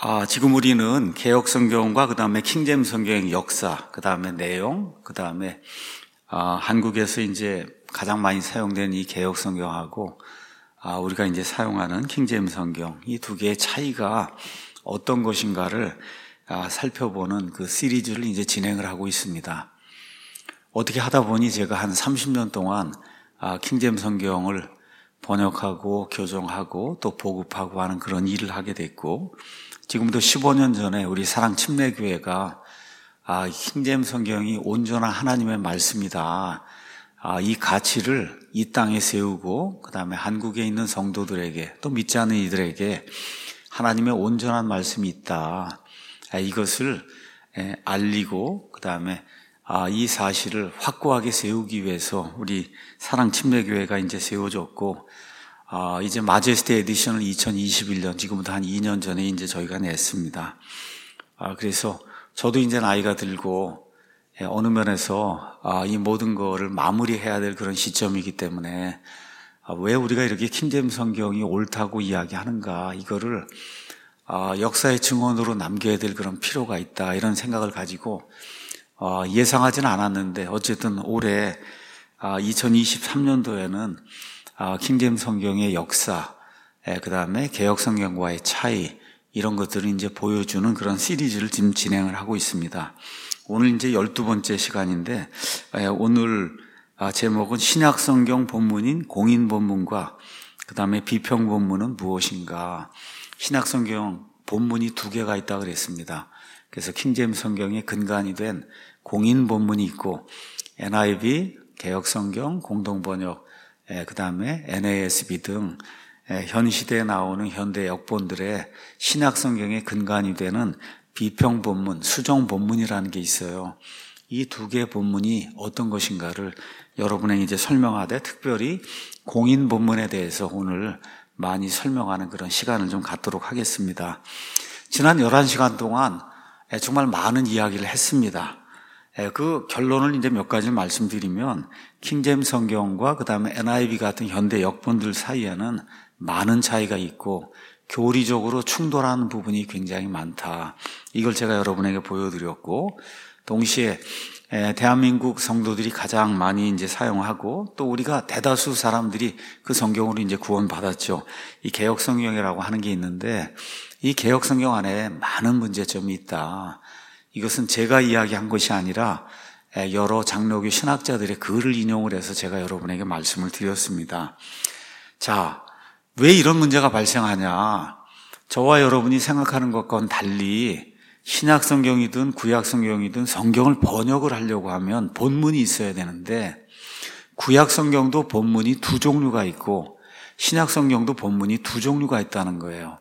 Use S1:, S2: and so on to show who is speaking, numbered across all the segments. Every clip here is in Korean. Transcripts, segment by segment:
S1: 지금 우리는 개역 성경과 그 다음에 킹제임스 성경의 역사, 그 다음에 내용, 그 다음에 한국에서 이제 가장 많이 사용된 이 개역 성경하고 우리가 이제 사용하는 킹제임스 성경, 이 두 개의 차이가 어떤 것인가를 살펴보는 그 시리즈를 이제 진행을 하고 있습니다. 어떻게 하다 보니 제가 한 30년 동안 킹제임스 성경을 번역하고 교정하고 또 보급하고 하는 그런 일을 하게 됐고, 지금부터 15년 전에 우리 사랑 침례교회가 킹제임스 성경이 온전한 하나님의 말씀이다, 이 가치를 이 땅에 세우고 그 다음에 한국에 있는 성도들에게 또 믿지 않는 이들에게 하나님의 온전한 말씀이 있다, 이것을 알리고 그 다음에 이 사실을 확고하게 세우기 위해서 우리 사랑 침례교회가 이제 세워졌고, 이제 마제스티 에디션을 2021년, 지금부터 한 2년 전에 이제 저희가 냈습니다. 그래서 저도 이제 나이가 들고, 어느 면에서, 이 모든 거를 마무리해야 될 그런 시점이기 때문에, 왜 우리가 이렇게 킹제임스 성경이 옳다고 이야기하는가, 이거를, 역사의 증언으로 남겨야 될 그런 필요가 있다, 이런 생각을 가지고, 예상하지는 않았는데, 어쨌든 올해, 2023년도에는 킹제임스 성경의 역사, 그 다음에 개역 성경과의 차이, 이런 것들을 이제 보여주는 그런 시리즈를 지금 진행을 하고 있습니다. 오늘 이제 12번째 시간인데, 오늘 제목은 신약 성경 본문인 공인 본문과 그 다음에 비평 본문은 무엇인가. 신약 성경 본문이 두 개가 있다고 그랬습니다. 그래서 킹제임스 성경의 근간이 된 공인 본문이 있고, NIV, 개역 성경, 공동번역, 그 다음에 NASB 등 현 시대에 나오는 현대 역본들의 신약 성경의 근간이 되는 비평 본문, 수정 본문이라는 게 있어요. 이 두 개의 본문이 어떤 것인가를 여러분에게 이제 설명하되, 특별히 공인 본문에 대해서 오늘 많이 설명하는 그런 시간을 좀 갖도록 하겠습니다. 지난 11시간 동안 정말 많은 이야기를 했습니다. 그 결론을 이제 몇 가지 말씀드리면, 킹제임스 성경과 그 다음에 NIV 같은 현대 역본들 사이에는 많은 차이가 있고 교리적으로 충돌하는 부분이 굉장히 많다. 이걸 제가 여러분에게 보여드렸고, 동시에 대한민국 성도들이 가장 많이 이제 사용하고, 또 우리가 대다수 사람들이 그 성경으로 이제 구원받았죠. 이 개역 성경이라고 하는 게 있는데, 이 개역 성경 안에 많은 문제점이 있다. 이것은 제가 이야기한 것이 아니라 여러 장로교 신학자들의 글을 인용을 해서 제가 여러분에게 말씀을 드렸습니다. 자, 왜 이런 문제가 발생하냐? 저와 여러분이 생각하는 것과는 달리 신약 성경이든 구약 성경이든 성경을 번역을 하려고 하면 본문이 있어야 되는데, 구약 성경도 본문이 두 종류가 있고 신약 성경도 본문이 두 종류가 있다는 거예요.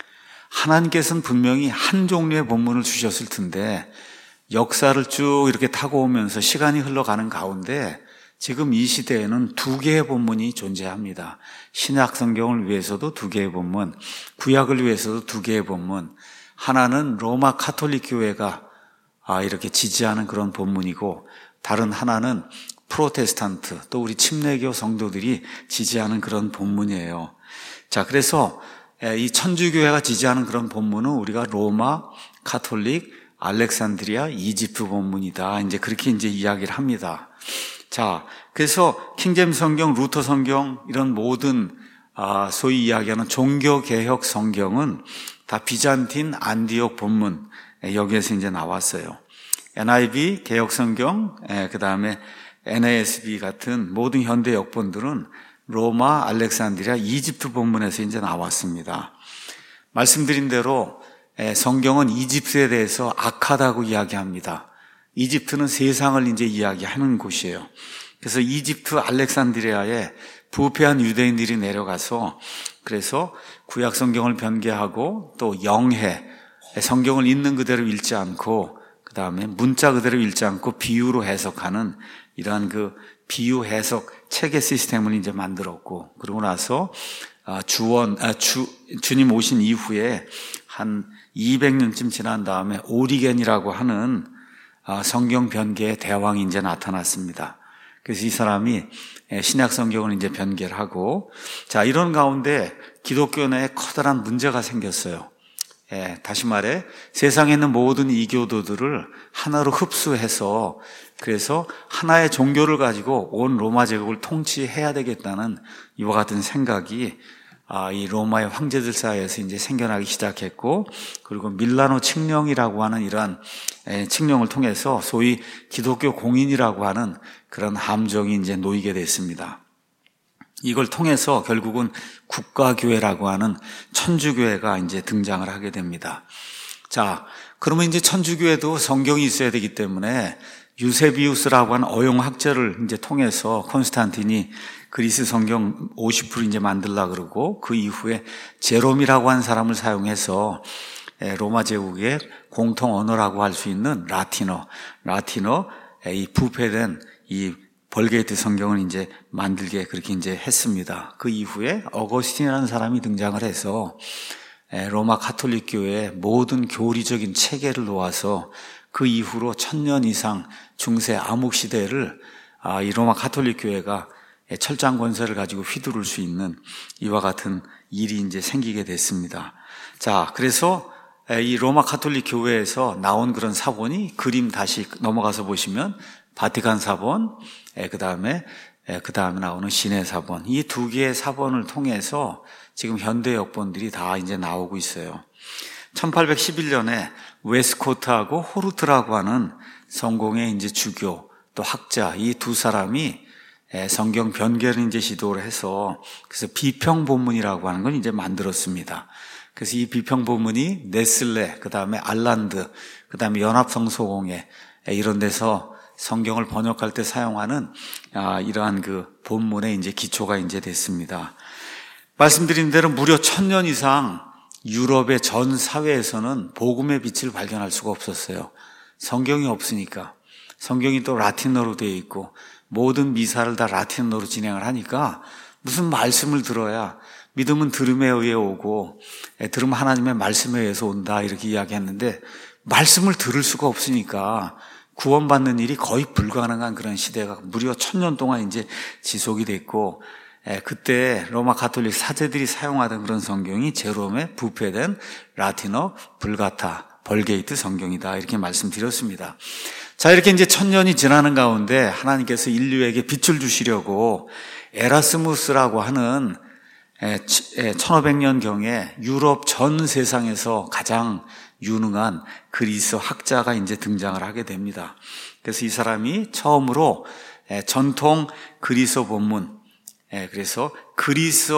S1: 하나님께서는 분명히 한 종류의 본문을 주셨을 텐데, 역사를 쭉 이렇게 타고 오면서 시간이 흘러가는 가운데 지금 이 시대에는 두 개의 본문이 존재합니다. 신약 성경을 위해서도 두 개의 본문, 구약을 위해서도 두 개의 본문. 하나는 로마 가톨릭 교회가 이렇게 지지하는 그런 본문이고, 다른 하나는 프로테스탄트, 또 우리 침례교 성도들이 지지하는 그런 본문이에요. 자, 그래서 이 천주교회가 지지하는 그런 본문은 우리가 로마, 가톨릭, 알렉산드리아, 이집트 본문이다, 이제 그렇게 이제 이야기를 합니다. 자, 그래서 킹제임스 성경, 루터 성경, 이런 모든 소위 이야기하는 종교 개혁 성경은 다 비잔틴 안디옥 본문, 여기에서 이제 나왔어요. NIV 개혁 성경, 그 다음에 NASB 같은 모든 현대 역본들은 로마, 알렉산드리아, 이집트 본문에서 이제 나왔습니다. 말씀드린 대로 성경은 이집트에 대해서 악하다고 이야기합니다. 이집트는 세상을 이제 이야기하는 곳이에요. 그래서 이집트 알렉산드리아에 부패한 유대인들이 내려가서, 그래서 구약 성경을 변개하고 또 영해, 성경을 있는 그대로 읽지 않고 그 다음에 문자 그대로 읽지 않고 비유로 해석하는 이러한 그 비유 해석 체계 시스템을 이제 만들었고, 그러고 나서 주님 오신 이후에 한 200년쯤 지난 다음에 오리겐이라고 하는 성경 변개의 대왕이 이제 나타났습니다. 그래서 이 사람이 신약 성경을 이제 변개를 하고, 자, 이런 가운데 기독교 내에 커다란 문제가 생겼어요. 다시 말해 세상에 있는 모든 이교도들을 하나로 흡수해서 그래서 하나의 종교를 가지고 온 로마 제국을 통치해야 되겠다는 이와 같은 생각이 이 로마의 황제들 사이에서 이제 생겨나기 시작했고, 그리고 밀라노 칙령이라고 하는 이러한 칙령을 통해서 소위 기독교 공인이라고 하는 그런 함정이 이제 놓이게 됐습니다. 이걸 통해서 결국은 국가교회라고 하는 천주교회가 이제 등장을 하게 됩니다. 자, 그러면 이제 천주교회도 성경이 있어야 되기 때문에 유세비우스라고 하는 어용학자를 이제 통해서 콘스탄틴이 그리스 성경 50% 이제 만들라 그러고, 그 이후에 제롬이라고 하는 사람을 사용해서 로마 제국의 공통 언어라고 할 수 있는 라틴어, 이 부패된 이 벌게이트 성경을 이제 만들게 그렇게 이제 했습니다. 그 이후에 어거스틴이라는 사람이 등장을 해서 로마 가톨릭 교회의 모든 교리적인 체계를 놓아서 그 이후로 1000년 이상 중세 암흑 시대를 이 로마 가톨릭 교회가 철장 권세를 가지고 휘두를 수 있는 이와 같은 일이 이제 생기게 됐습니다. 자, 그래서 이 로마 가톨릭 교회에서 나온 그런 사본이 그림 다시 넘어가서 보시면 바티칸 사본, 그 다음에 나오는 시내 사본, 이 두 개의 사본을 통해서 지금 현대 역본들이 다 이제 나오고 있어요. 1811년에 웨스코트하고 호르트라고 하는 성공의 이제 주교 또 학자, 이 두 사람이 성경 변개를 이제 시도를 해서 그래서 비평 본문이라고 하는 걸 이제 만들었습니다. 그래서 이 비평 본문이 네슬레, 그 다음에 알란드, 그 다음에 연합성소공회 이런 데서 성경을 번역할 때 사용하는 이러한 그 본문의 이제 기초가 이제 됐습니다. 말씀드린 대로 무려 1000년 이상 유럽의 전 사회에서는 복음의 빛을 발견할 수가 없었어요. 성경이 없으니까. 성경이 또 라틴어로 되어 있고 모든 미사를 다 라틴어로 진행을 하니까 무슨 말씀을 들어야 믿음은 들음에 의해 오고 들음 하나님의 말씀에 의해서 온다 이렇게 이야기했는데 말씀을 들을 수가 없으니까 구원받는 일이 거의 불가능한 그런 시대가 무려 1000년 동안 이제 지속이 됐고, 그때 로마 가톨릭 사제들이 사용하던 그런 성경이 제롬의 부패된 라틴어 불가타 벌게이트 성경이다 이렇게 말씀드렸습니다. 자, 이렇게 이제 1000년이 지나는 가운데 하나님께서 인류에게 빛을 주시려고 에라스무스라고 하는 1500년경에 유럽 전 세상에서 가장 유능한 그리스 학자가 이제 등장을 하게 됩니다. 그래서 이 사람이 처음으로 전통 그리스 본문, 그래서 그리스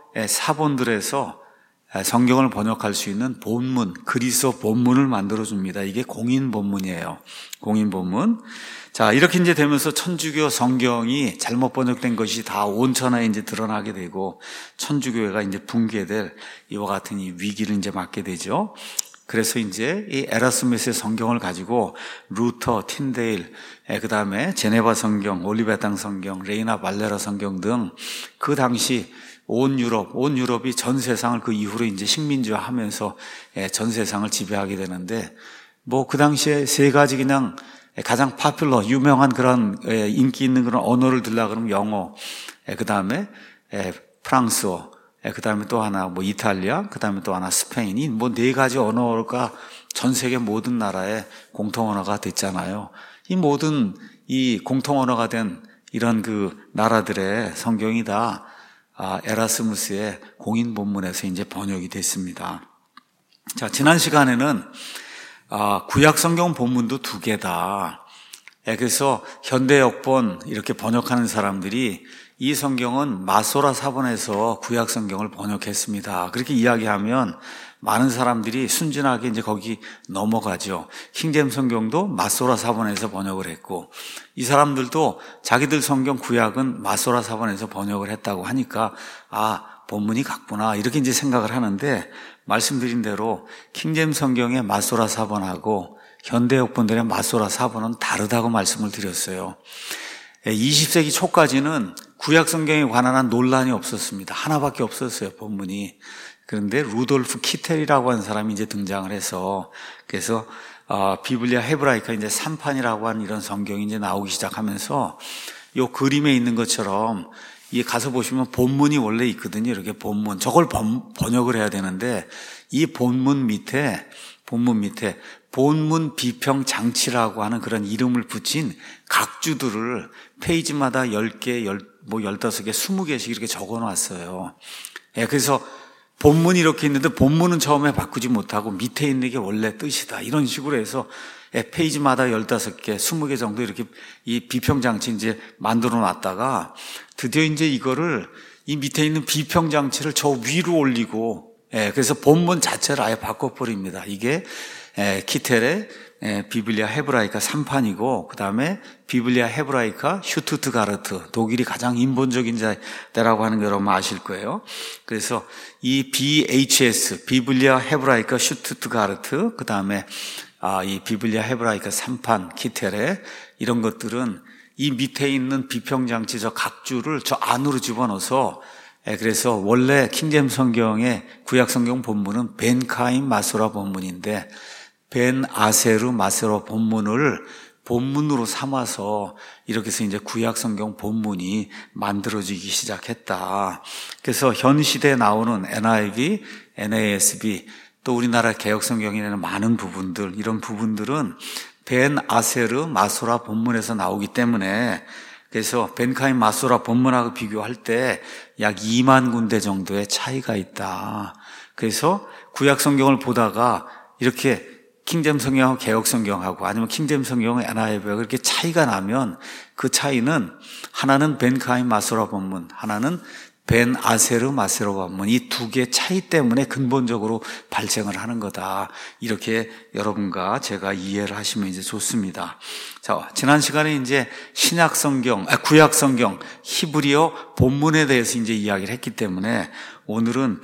S1: 사본들에서 성경을 번역할 수 있는 본문, 그리스 본문을 만들어줍니다. 이게 공인 본문이에요. 공인 본문. 자, 이렇게 이제 되면서 천주교 성경이 잘못 번역된 것이 다 온천하에 이제 드러나게 되고 천주교회가 이제 붕괴될 이와 같은 이 위기를 이제 맞게 되죠. 그래서 이제 이 에라스무스의 성경을 가지고 루터, 틴데일, 그 다음에 제네바 성경, 올리베탕 성경, 레이나 발레라 성경 등 그 당시 온 유럽이 전 세상을 그 이후로 이제 식민지화하면서 전 세상을 지배하게 되는데 그 당시에 세 가지 그냥 가장 유명한 그런 인기 있는 그런 언어를 들라 그러면 영어, 그 다음에 프랑스어, 그 다음에 또 하나 이탈리아, 그 다음에 또 하나 스페인이 네 가지 언어가 전 세계 모든 나라의 공통 언어가 됐잖아요. 이 모든 이 공통 언어가 된 이런 그 나라들의 성경이 다 에라스무스의 공인 본문에서 이제 번역이 됐습니다. 자, 지난 시간에는 구약 성경 본문도 2개다. 그래서 현대 역본 이렇게 번역하는 사람들이 이 성경은 마소라 사본에서 구약 성경을 번역했습니다. 그렇게 이야기하면 많은 사람들이 순진하게 이제 거기 넘어가죠. 킹제임스 성경도 마소라 사본에서 번역을 했고, 이 사람들도 자기들 성경 구약은 마소라 사본에서 번역을 했다고 하니까 본문이 같구나 이렇게 이제 생각을 하는데, 말씀드린 대로 킹제임스 성경의 마소라 사본하고 현대 역본들의 마소라 사본은 다르다고 말씀을 드렸어요. 20세기 초까지는 구약 성경에 관한 논란이 없었습니다. 하나밖에 없었어요, 본문이. 그런데 루돌프 키텔이라고 하는 사람이 이제 등장을 해서, 그래서 비블리아 헤브라이카 이제 3판이라고 하는 이런 성경이 이제 나오기 시작하면서 요 그림에 있는 것처럼 이 가서 보시면 본문이 원래 있거든요. 이렇게 본문. 저걸 번역을 해야 되는데 이 본문 밑에 본문 비평 장치라고 하는 그런 이름을 붙인 각주들을 페이지마다 10개, 15개, 20개씩 이렇게 적어 놨어요. 예, 그래서 본문이 이렇게 있는데 본문은 처음에 바꾸지 못하고 밑에 있는 게 원래 뜻이다. 이런 식으로 해서 페이지마다 15개, 20개 정도 이렇게 이 비평장치 이제 만들어 놨다가 드디어 이제 이거를 이 밑에 있는 비평장치를 저 위로 올리고, 그래서 본문 자체를 아예 바꿔버립니다. 이게 키텔의 비블리아 헤브라이카 3판이고, 그 다음에 비블리아 헤브라이카 슈투트가르트, 독일이 가장 인본적인 때라고 하는 거 여러분 아실 거예요. 그래서 이 BHS, 비블리아 헤브라이카 슈투트가르트, 그 다음에 이 비블리아 헤브라이카 3판 키텔의 이런 것들은 이 밑에 있는 비평장치 저 각주를 저 안으로 집어넣어서, 그래서 원래 킹제임스 성경의 구약 성경 본문은 벤카임 마소라 본문인데 벤 아세르 마세라 본문을 본문으로 삼아서 이렇게 해서 이제 구약 성경 본문이 만들어지기 시작했다. 그래서 현 시대에 나오는 NIV, NASB, 또 우리나라 개혁 성경에는 많은 부분들, 이런 부분들은 벤 아세르 마소라 본문에서 나오기 때문에, 그래서 벤카임 마소라 본문하고 비교할 때 약 2만 군데 정도의 차이가 있다. 그래서 구약 성경을 보다가 이렇게 킹제임스 성경하고 개혁 성경하고 아니면 킹제임스 성경하고 NIV하고 이렇게 차이가 나면 그 차이는 하나는 벤카임 마소라 본문, 하나는 벤 아세르 마세라 본문, 이 두 개의 차이 때문에 근본적으로 발생을 하는 거다. 이렇게 여러분과 제가 이해를 하시면 이제 좋습니다. 자, 지난 시간에 이제 신약 성경, 구약 성경, 히브리어 본문에 대해서 이제 이야기를 했기 때문에 오늘은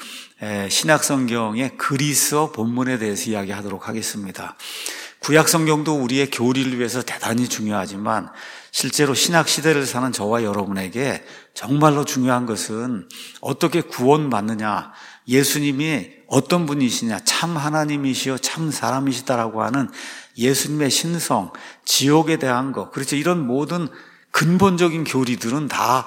S1: 신약 성경의 그리스어 본문에 대해서 이야기하도록 하겠습니다. 구약 성경도 우리의 교리를 위해서 대단히 중요하지만 실제로 신약 시대를 사는 저와 여러분에게 정말로 중요한 것은 어떻게 구원받느냐, 예수님이 어떤 분이시냐, 참 하나님이시여 참 사람이시다라고 하는 예수님의 신성, 지옥에 대한 것, 그렇죠. 이런 모든 근본적인 교리들은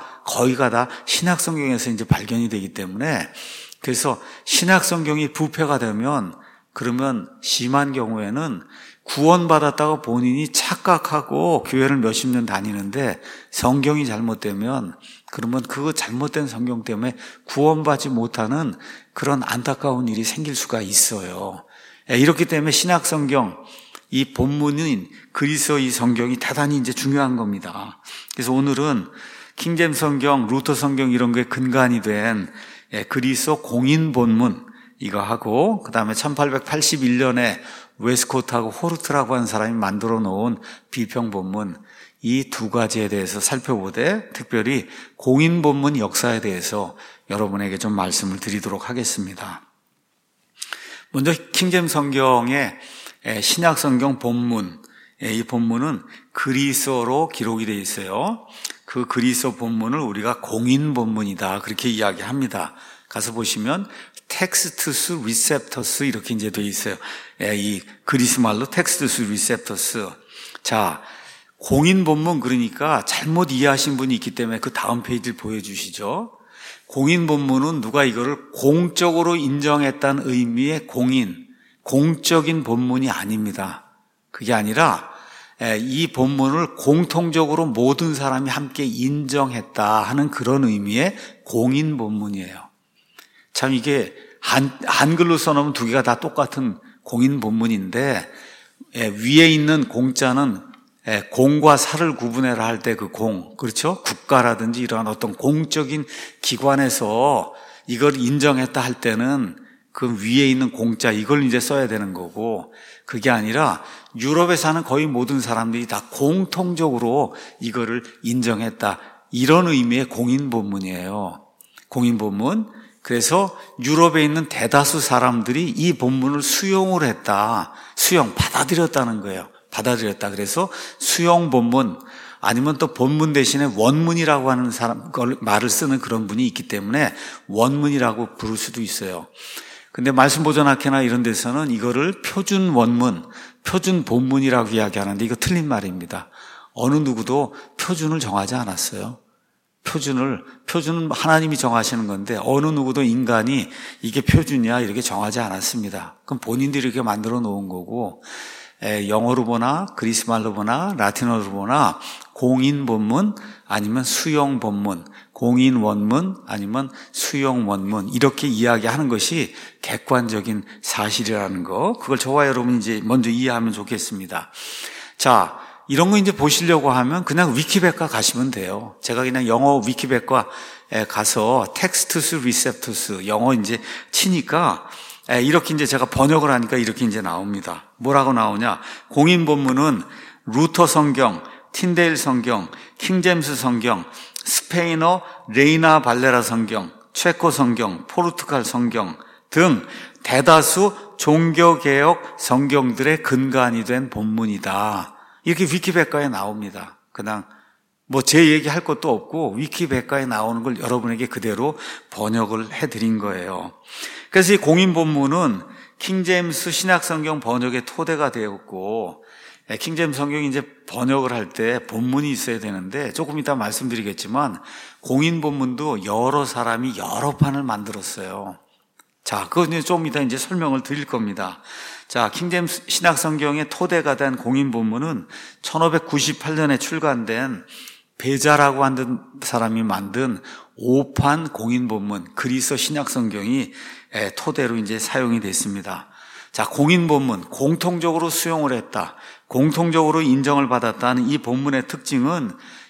S1: 거의가 다 신약 성경에서 이제 발견이 되기 때문에, 그래서 신약 성경이 부패가 되면, 그러면 심한 경우에는 구원받았다고 본인이 착각하고 교회를 몇십 년 다니는데 성경이 잘못되면, 그러면 그 잘못된 성경 때문에 구원받지 못하는 그런 안타까운 일이 생길 수가 있어요. 이렇기 때문에 신약 성경, 이 본문인 그리스어 이 성경이 대단히 이제 중요한 겁니다. 그래서 오늘은 킹제임스 성경, 루터 성경 이런 거에 근간이 된 그리스어 공인 본문 이거 하고, 그 다음에 1881년에 웨스코트하고 호르트라고 하는 사람이 만들어 놓은 비평 본문, 이 두 가지에 대해서 살펴보되 특별히 공인 본문 역사에 대해서 여러분에게 좀 말씀을 드리도록 하겠습니다. 먼저 킹제임스 성경의 신약 성경 본문, 이 본문은 그리스어로 기록이 되어 있어요. 그 그리스어 본문을 우리가 공인 본문이다 그렇게 이야기합니다. 가서 보시면 텍스투스 리셉터스 이렇게 이제 되어 있어요. 이 그리스 말로 텍스투스 리셉터스. 자, 공인 본문, 그러니까 잘못 이해하신 분이 있기 때문에 그 다음 페이지를 보여주시죠. 공인 본문은 누가 이거를 공적으로 인정했다는 의미의 공적인 본문이 아닙니다. 그게 아니라 이 본문을 공통적으로 모든 사람이 함께 인정했다 하는 그런 의미의 공인 본문이에요. 참 이게 한글로 써놓으면 두 개가 다 똑같은 공인 본문인데, 위에 있는 공자는 공과 사를 구분해라 할 때 그 공, 그렇죠? 국가라든지 이러한 어떤 공적인 기관에서 이걸 인정했다 할 때는 그 위에 있는 공자 이걸 이제 써야 되는 거고, 그게 아니라 유럽에 사는 거의 모든 사람들이 다 공통적으로 이거를 인정했다, 이런 의미의 공인 본문이에요. 공인 본문. 그래서 유럽에 있는 대다수 사람들이 이 본문을 수용을 했다. 받아들였다는 거예요. 받아들였다. 그래서 수용 본문, 아니면 또 본문 대신에 원문이라고 하는 말을 쓰는 그런 분이 있기 때문에 원문이라고 부를 수도 있어요. 근데 말씀보존학회나 이런 데서는 이거를 표준 원문, 표준 본문이라고 이야기하는데 이거 틀린 말입니다. 어느 누구도 표준을 정하지 않았어요. 표준은 하나님이 정하시는 건데 어느 누구도 인간이 이게 표준이야 이렇게 정하지 않았습니다. 그럼 본인들이 이렇게 만들어 놓은 거고, 영어로 보나 그리스말로 보나 라틴어로 보나 공인 본문 아니면 수용 본문, 공인 원문 아니면 수용 원문 이렇게 이야기하는 것이 객관적인 사실이라는 거, 그걸 저와 여러분이 이제 먼저 이해하면 좋겠습니다. 자, 이런 거 이제 보시려고 하면 그냥 위키백과 가시면 돼요. 제가 그냥 영어 위키백과에 가서 텍스투스 리셉투스 영어 이제 치니까 이렇게 이제 제가 번역을 하니까 이렇게 이제 나옵니다. 뭐라고 나오냐? 공인 본문은 루터 성경, 틴데일 성경, 킹제임스 성경, 스페인어 레이나 발레라 성경, 체코 성경, 포르투갈 성경 등 대다수 종교개혁 성경들의 근간이 된 본문이다. 이렇게 위키백과에 나옵니다. 그냥 뭐 제 얘기할 것도 없고 위키백과에 나오는 걸 여러분에게 그대로 번역을 해드린 거예요. 그래서 이 공인 본문은 킹제임스 신약성경 번역의 토대가 되었고, 킹제임스 성경이 이제 번역을 할 때 본문이 있어야 되는데 조금 이따 말씀드리겠지만 공인 본문도 여러 사람이 여러 판을 만들었어요. 자, 그건 좀 이따 이제 설명을 드릴 겁니다. 자, 킹제임스 신약성경의 토대가 된 공인 본문은 1598년에 출간된 베자라고 하는 사람이 만든 5판 공인 본문, 그리스 신약성경이 토대로 이제 사용이 됐습니다. 자, 공인 본문, 공통적으로 수용을 했다, 공통적으로 인정을 받았다는 이 본문의 특징은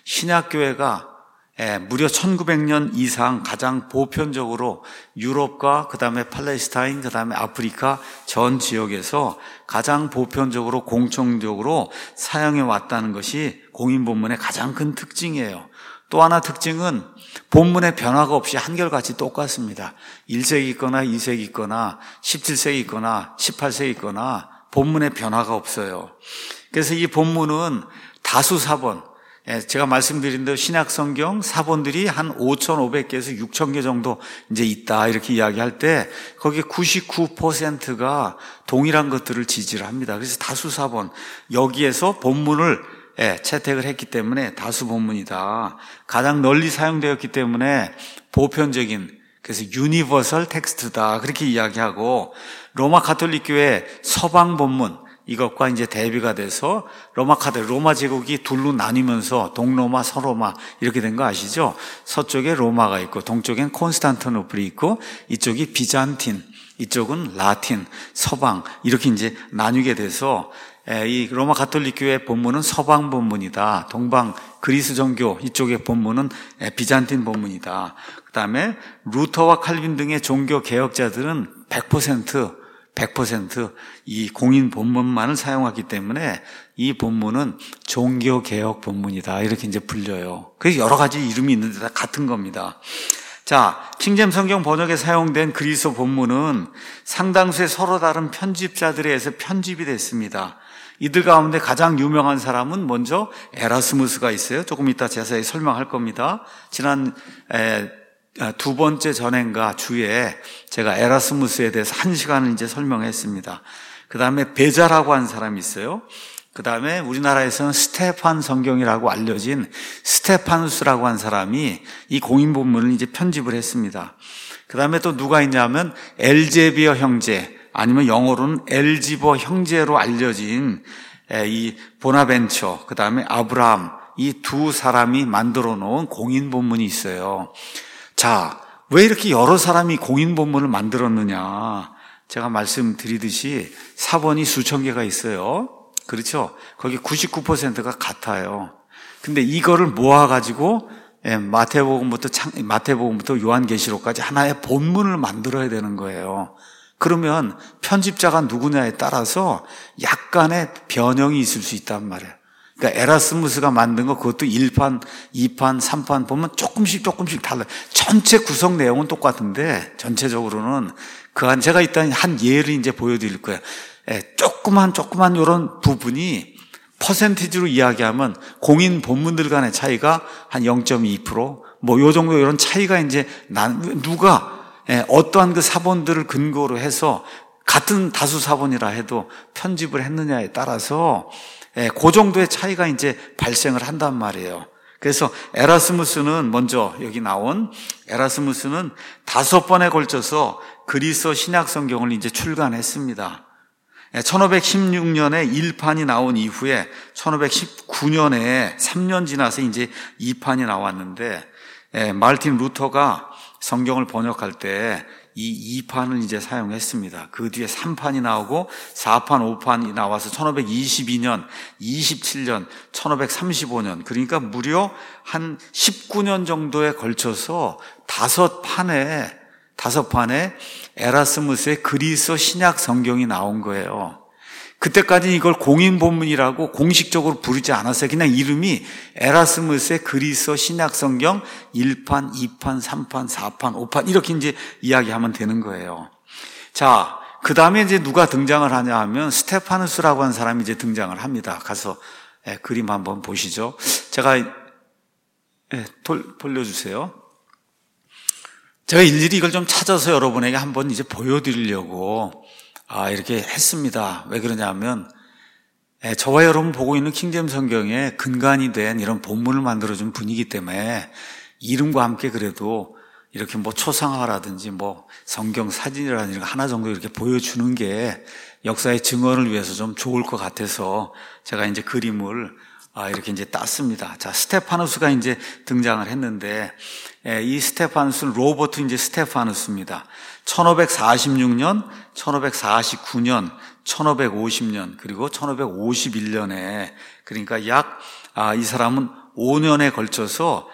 S1: 신약교회가 무려 1900년 이상 가장 보편적으로 유럽과 그 다음에 팔레스타인, 그 다음에 아프리카 전 지역에서 가장 보편적으로 공통적으로 사용해 왔다는 것이 공인 본문의 가장 큰 특징이에요. 또 하나 특징은 본문의 변화가 없이 한결같이 똑같습니다. 1세기 있거나 2세기 있거나 17세기 있거나 18세기 있거나 본문의 변화가 없어요. 그래서 이 본문은 다수 사본, 제가 말씀드린 대로 신약성경 사본들이 한 5,500개에서 6,000개 정도 이제 있다 이렇게 이야기할 때 거기에 99%가 동일한 것들을 지지를 합니다. 그래서 다수 사본, 여기에서 본문을 채택을 했기 때문에 다수 본문이다. 가장 널리 사용되었기 때문에 보편적인, 그래서 유니버설 텍스트다 그렇게 이야기하고, 로마 가톨릭 교회 서방 본문 이것과 이제 대비가 돼서 로마 제국이 둘로 나뉘면서 동로마, 서로마 이렇게 된 거 아시죠? 서쪽에 로마가 있고 동쪽엔 콘스탄티노플이 있고 이쪽이 비잔틴, 이쪽은 라틴, 서방 이렇게 이제 나뉘게 돼서 이 로마 가톨릭 교회 본문은 서방 본문이다. 동방 그리스 정교 이쪽의 본문은 비잔틴 본문이다. 그다음에 루터와 칼빈 등의 종교 개혁자들은 100% 이 공인 본문만을 사용하기 때문에 이 본문은 종교개혁 본문이다 이렇게 이제 불려요. 그래서 여러 가지 이름이 있는데 다 같은 겁니다. 자, 킹제임스 성경 번역에 사용된 그리스 본문은 상당수의 서로 다른 편집자들에 의해서 편집이 됐습니다. 이들 가운데 가장 유명한 사람은 먼저 에라스무스가 있어요. 조금 이따 자세히 설명할 겁니다. 지난 두 번째 전행과 주에 제가 에라스무스에 대해서 1시간을 이제 설명했습니다. 그 다음에 베자라고 하는 사람이 있어요. 그 다음에 우리나라에서는 스테판 성경이라고 알려진 스테파누스라고 하는 사람이 이 공인 본문을 이제 편집을 했습니다. 그 다음에 또 누가 있냐면 엘제비어 형제, 아니면 영어로는 엘지버 형제로 알려진 이 보나벤처, 그 다음에 아브라함, 이 두 사람이 만들어 놓은 공인 본문이 있어요. 자, 왜 이렇게 여러 사람이 공인 본문을 만들었느냐? 제가 말씀드리듯이 사본이 수천 개가 있어요. 그렇죠? 거기 99%가 같아요. 근데 이거를 모아가지고 마태복음부터 요한계시록까지 하나의 본문을 만들어야 되는 거예요. 그러면 편집자가 누구냐에 따라서 약간의 변형이 있을 수 있단 말이에요. 그러니까 에라스무스가 만든 거 그것도 1판, 2판, 3판 보면 조금씩 달라요. 전체 구성 내용은 똑같은데 전체적으로는 제가 일단 한 예를 이제 보여드릴 거예요. 조그만 이런 부분이 퍼센티지로 이야기하면 공인 본문들 간의 차이가 한 0.2%, 뭐 요 정도 이런 차이가 이제 누가 어떠한 그 사본들을 근거로 해서 같은 다수 사본이라 해도 편집을 했느냐에 따라서 그 정도의 차이가 이제 발생을 한단 말이에요. 그래서 에라스무스는 먼저 여기 나온 에라스무스는 5번에 걸쳐서 그리스 신약 성경을 이제 출간했습니다. 1516년에 1판이 나온 이후에 1519년에 3년 지나서 이제 2판이 나왔는데, 마르틴 루터가 성경을 번역할 때 이 2판을 이제 사용했습니다. 그 뒤에 3판이 나오고 4판, 5판이 나와서 1522년, 27년, 1535년, 그러니까 무려 한 19년 정도에 걸쳐서 5판에 에라스무스의 그리스 신약 성경이 나온 거예요. 그때까지는 이걸 공인 본문이라고 공식적으로 부르지 않았어요. 그냥 이름이 에라스무스의 그리스 신약 성경 1판, 2판, 3판, 4판, 5판 이렇게 이제 이야기하면 되는 거예요. 자, 그 다음에 이제 누가 등장을 하냐 하면 스테파누스라고 하는 사람이 이제 등장을 합니다. 가서 그림 한번 보시죠. 제가 돌려주세요. 제가 일일이 이걸 좀 찾아서 여러분에게 한번 이제 보여드리려고 이렇게 했습니다. 왜 그러냐면 저와 여러분 보고 있는 킹제임스 성경의 근간이 된 이런 본문을 만들어준 분이기 때문에 이름과 함께 그래도 이렇게 뭐 초상화라든지 뭐 성경 사진이라든지 하나 정도 이렇게 보여주는 게 역사의 증언을 위해서 좀 좋을 것 같아서 제가 이제 그림을 이렇게 이제 땄습니다. 자, 스테파누스가 이제 등장을 했는데, 이 스테파누스는 로버트 이제 스테파누스입니다. 1546년, 1549년, 1550년, 그리고 1551년에, 그러니까 이 사람은 5년에 걸쳐서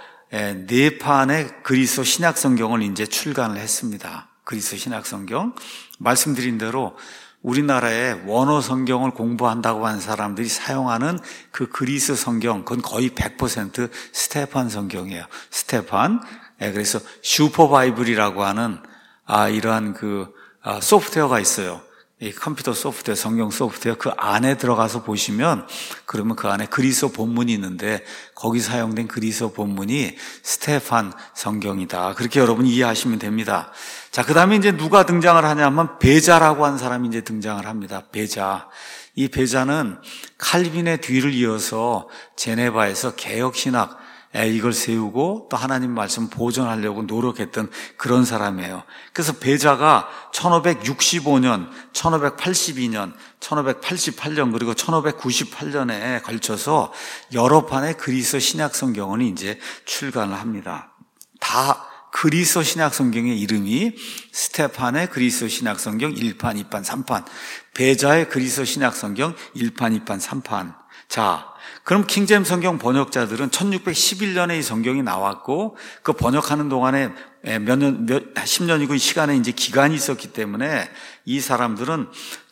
S1: 4판의 그리스 신약 성경을 이제 출간을 했습니다. 그리스 신약 성경. 말씀드린 대로 우리나라에 원어 성경을 공부한다고 하는 사람들이 사용하는 그 그리스 성경, 그건 거의 100% 스테판 성경이에요. 스테판. 그래서 슈퍼바이블이라고 하는 이러한 소프트웨어가 있어요. 이 컴퓨터 소프트웨어, 성경 소프트웨어 그 안에 들어가서 보시면 그러면 그 안에 그리스 본문이 있는데 거기 사용된 그리스 본문이 스테판 성경이다. 그렇게 여러분 이해하시면 됩니다. 자, 그 다음에 이제 누가 등장을 하냐면 베자라고 하는 사람이 이제 등장을 합니다. 베자. 이 베자는 칼빈의 뒤를 이어서 제네바에서 개혁신학 이걸 세우고 또 하나님 말씀 보존하려고 노력했던 그런 사람이에요. 그래서 베자가 1565년, 1582년, 1588년 그리고 1598년에 걸쳐서 여러 판의 그리스 신약 성경을 이제 출간을 합니다. 다 그리스 신약 성경의 이름이 스테판의 그리스 신약 성경 1판, 2판, 3판, 베자의 그리스 신약 성경 1판, 2판, 3판. 자, 그럼 킹제임스 성경 번역자들은 1611년에 이 성경이 나왔고 그 번역하는 동안에 10년이고 이 시간에 이제 기간이 있었기 때문에 이 사람들은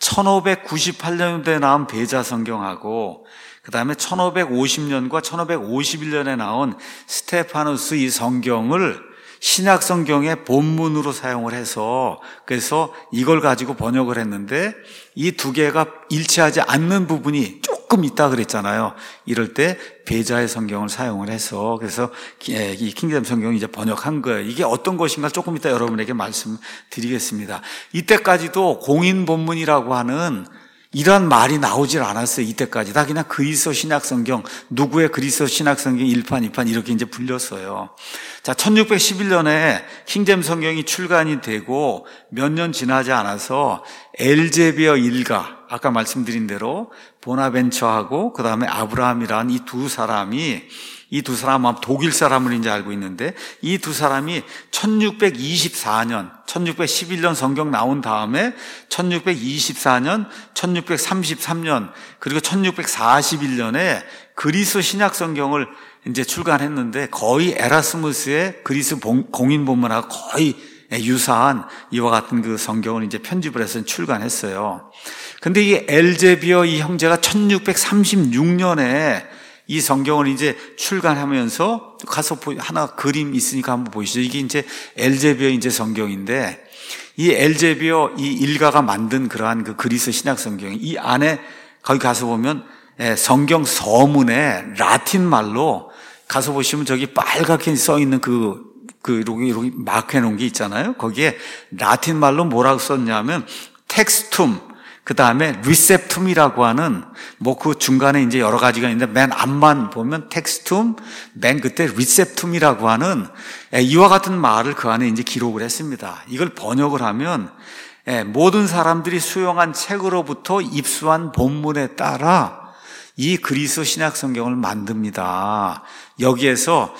S1: 1598년도에 나온 베자 성경하고 그 다음에 1550년과 1551년에 나온 스테파누스 이 성경을 신약 성경의 본문으로 사용을 해서 그래서 이걸 가지고 번역을 했는데 이 두 개가 일치하지 않는 부분이 조금 있다 그랬잖아요. 이럴 때 베자의 성경을 사용을 해서 그래서 이 킹제임스 성경을 이제 번역한 거예요. 이게 어떤 것인가 조금 이따 여러분에게 말씀드리겠습니다. 이때까지도 공인 본문이라고 하는 이런 말이 나오질 않았어요. 이때까지 다 그냥 그리스 신약 성경, 누구의 그리스 신약 성경 1판, 2판 이렇게 이제 불렸어요. 자, 1611년에 킹제임스 성경이 출간이 되고 몇 년 지나지 않아서 엘제비어 일가, 아까 말씀드린 대로 보나벤처하고 그 다음에 아브라함이라는 이 두 사람은 독일 사람을 이제 알고 있는데 이 두 사람이 1624년, 1611년 성경 나온 다음에 1624년, 1633년 그리고 1641년에 그리스 신약 성경을 이제 출간했는데 거의 에라스무스의 그리스 공인 본문하고 거의 유사한 이와 같은 그 성경을 이제 편집을 해서 출간했어요. 근데 이 엘제비어 이 형제가 1636년에 이 성경을 이제 출간하면서 가서 하나 그림 있으니까 한번 보시죠. 이게 이제 엘제비어 이제 성경인데 이 엘제비어 이 일가가 만든 그러한 그 그리스 신약 성경 이 안에 거기 가서 보면 성경 서문에 라틴 말로 가서 보시면 저기 빨갛게 써 있는 이렇게 마크해 놓은 게 있잖아요. 거기에 라틴 말로 뭐라고 썼냐면 텍스툼 그 다음에 리셉툼이라고 하는 그 중간에 이제 여러 가지가 있는데 맨 앞만 보면 텍스툼, 맨 끝에 리셉툼이라고 하는 이와 같은 말을 그 안에 이제 기록을 했습니다. 이걸 번역을 하면 모든 사람들이 수용한 책으로부터 입수한 본문에 따라 이 그리스 신약 성경을 만듭니다. 여기에서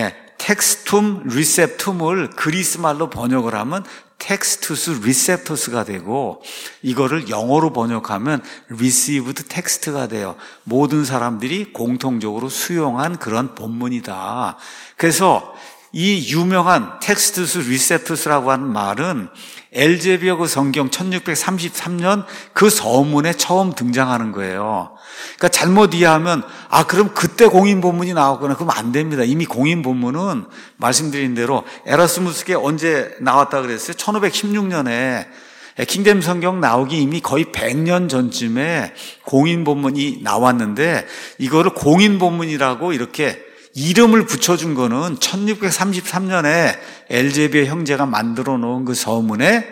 S1: 텍스툼, 리셉툼을 그리스 말로 번역을 하면 텍스투스, 리셉투스가 되고 이거를 영어로 번역하면 received text가 돼요. 모든 사람들이 공통적으로 수용한 그런 본문이다. 그래서 이 유명한 텍스투스, 리셉투스라고 하는 말은 엘제비어 성경 1633년 그 서문에 처음 등장하는 거예요. 그러니까 잘못 이해하면 그럼 그때 공인 본문이 나왔구나. 그러면 안 됩니다. 이미 공인 본문은 말씀드린 대로 에라스무스께 언제 나왔다 그랬어요? 1516년에 킹제임 성경 나오기 이미 거의 100년 전쯤에 공인 본문이 나왔는데 이거를 공인 본문이라고 이렇게 이름을 붙여준 거는 1633년에 엘제비어 형제가 만들어 놓은 그 서문에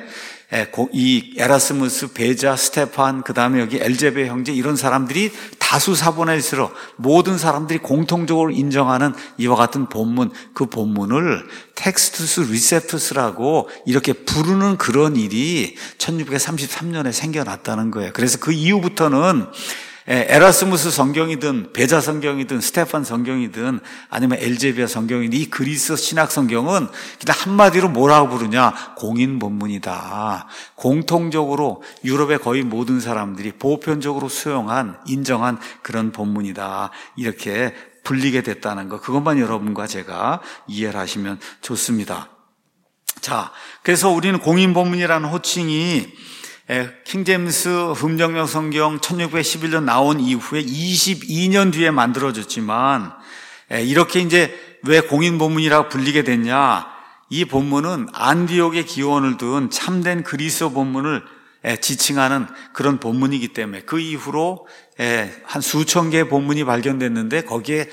S1: 이 에라스무스, 베자, 스테판, 그 다음에 여기 엘제비어 형제 이런 사람들이 다수 사본에서 모든 사람들이 공통적으로 인정하는 이와 같은 본문, 그 본문을 텍스투스 리셉투스라고 이렇게 부르는 그런 일이 1633년에 생겨났다는 거예요. 그래서 그 이후부터는 에라스무스 성경이든 베자 성경이든 스테판 성경이든 아니면 엘제비아 성경이든 이 그리스 신학 성경은 그냥 한마디로 뭐라고 부르냐? 공인 본문이다. 공통적으로 유럽의 거의 모든 사람들이 보편적으로 수용한 인정한 그런 본문이다. 이렇게 불리게 됐다는 거, 그것만 여러분과 제가 이해를 하시면 좋습니다. 자, 그래서 우리는 공인 본문이라는 호칭이 킹제임스 흠정명 성경 1611년 나온 이후에 22년 뒤에 만들어졌지만 이렇게 이제 왜 공인 본문이라고 불리게 됐냐? 이 본문은 안디옥의 기원을 둔 참된 그리스 본문을 지칭하는 그런 본문이기 때문에 그 이후로 한 수천 개의 본문이 발견됐는데 거기에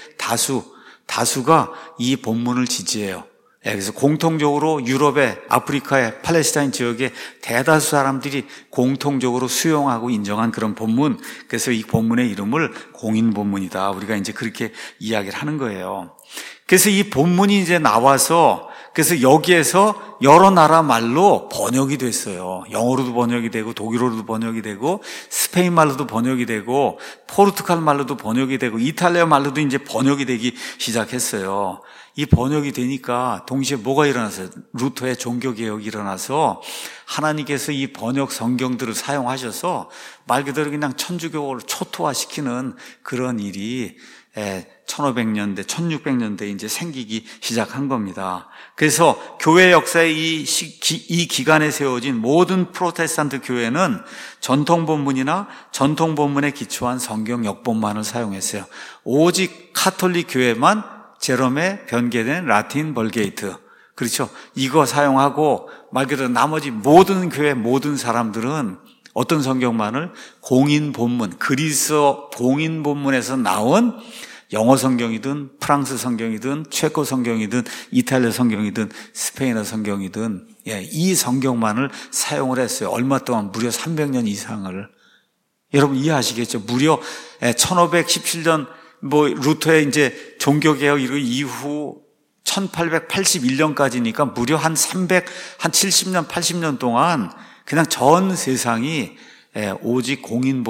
S1: 다수가 이 본문을 지지해요. 그래서 공통적으로 유럽의 아프리카의 팔레스타인 지역의 대다수 사람들이 공통적으로 수용하고 인정한 그런 본문, 그래서 이 본문의 이름을 공인 본문이다. 우리가 이제 그렇게 이야기를 하는 거예요. 그래서 이 본문이 이제 나와서 그래서 여기에서 여러 나라 말로 번역이 됐어요. 영어로도 번역이 되고 독일어로도 번역이 되고 스페인 말로도 번역이 되고 포르투갈 말로도 번역이 되고 이탈리아 말로도 이제 번역이 되기 시작했어요. 이 번역이 되니까 동시에 뭐가 일어났어요? 루터의 종교개혁이 일어나서 하나님께서 이 번역 성경들을 사용하셔서 말 그대로 그냥 천주교를 초토화시키는 그런 일이 1500년대, 1600년대에 이제 생기기 시작한 겁니다. 그래서 교회 역사의 이 기간에 세워진 모든 프로테스탄트 교회는 전통 본문이나 전통 본문에 기초한 성경 역본만을 사용했어요. 오직 카톨릭 교회만 제롬의 변개된 라틴 벌게이트, 그렇죠? 이거 사용하고 말 그대로 나머지 모든 교회 모든 사람들은 어떤 성경만을 공인 본문, 그리스 공인 본문에서 나온 영어 성경이든 프랑스 성경이든 체코 성경이든 이탈리아 성경이든 스페인어 성경이든 이 성경만을 사용을 했어요. 얼마 동안 무려 300년 이상을. 여러분 이해하시겠죠? 무려 1517년 루터의 이제 종교개혁 이후 1881년까지니까 무려 한 70년, 80년 동안 그냥 전 세상이 오직 공인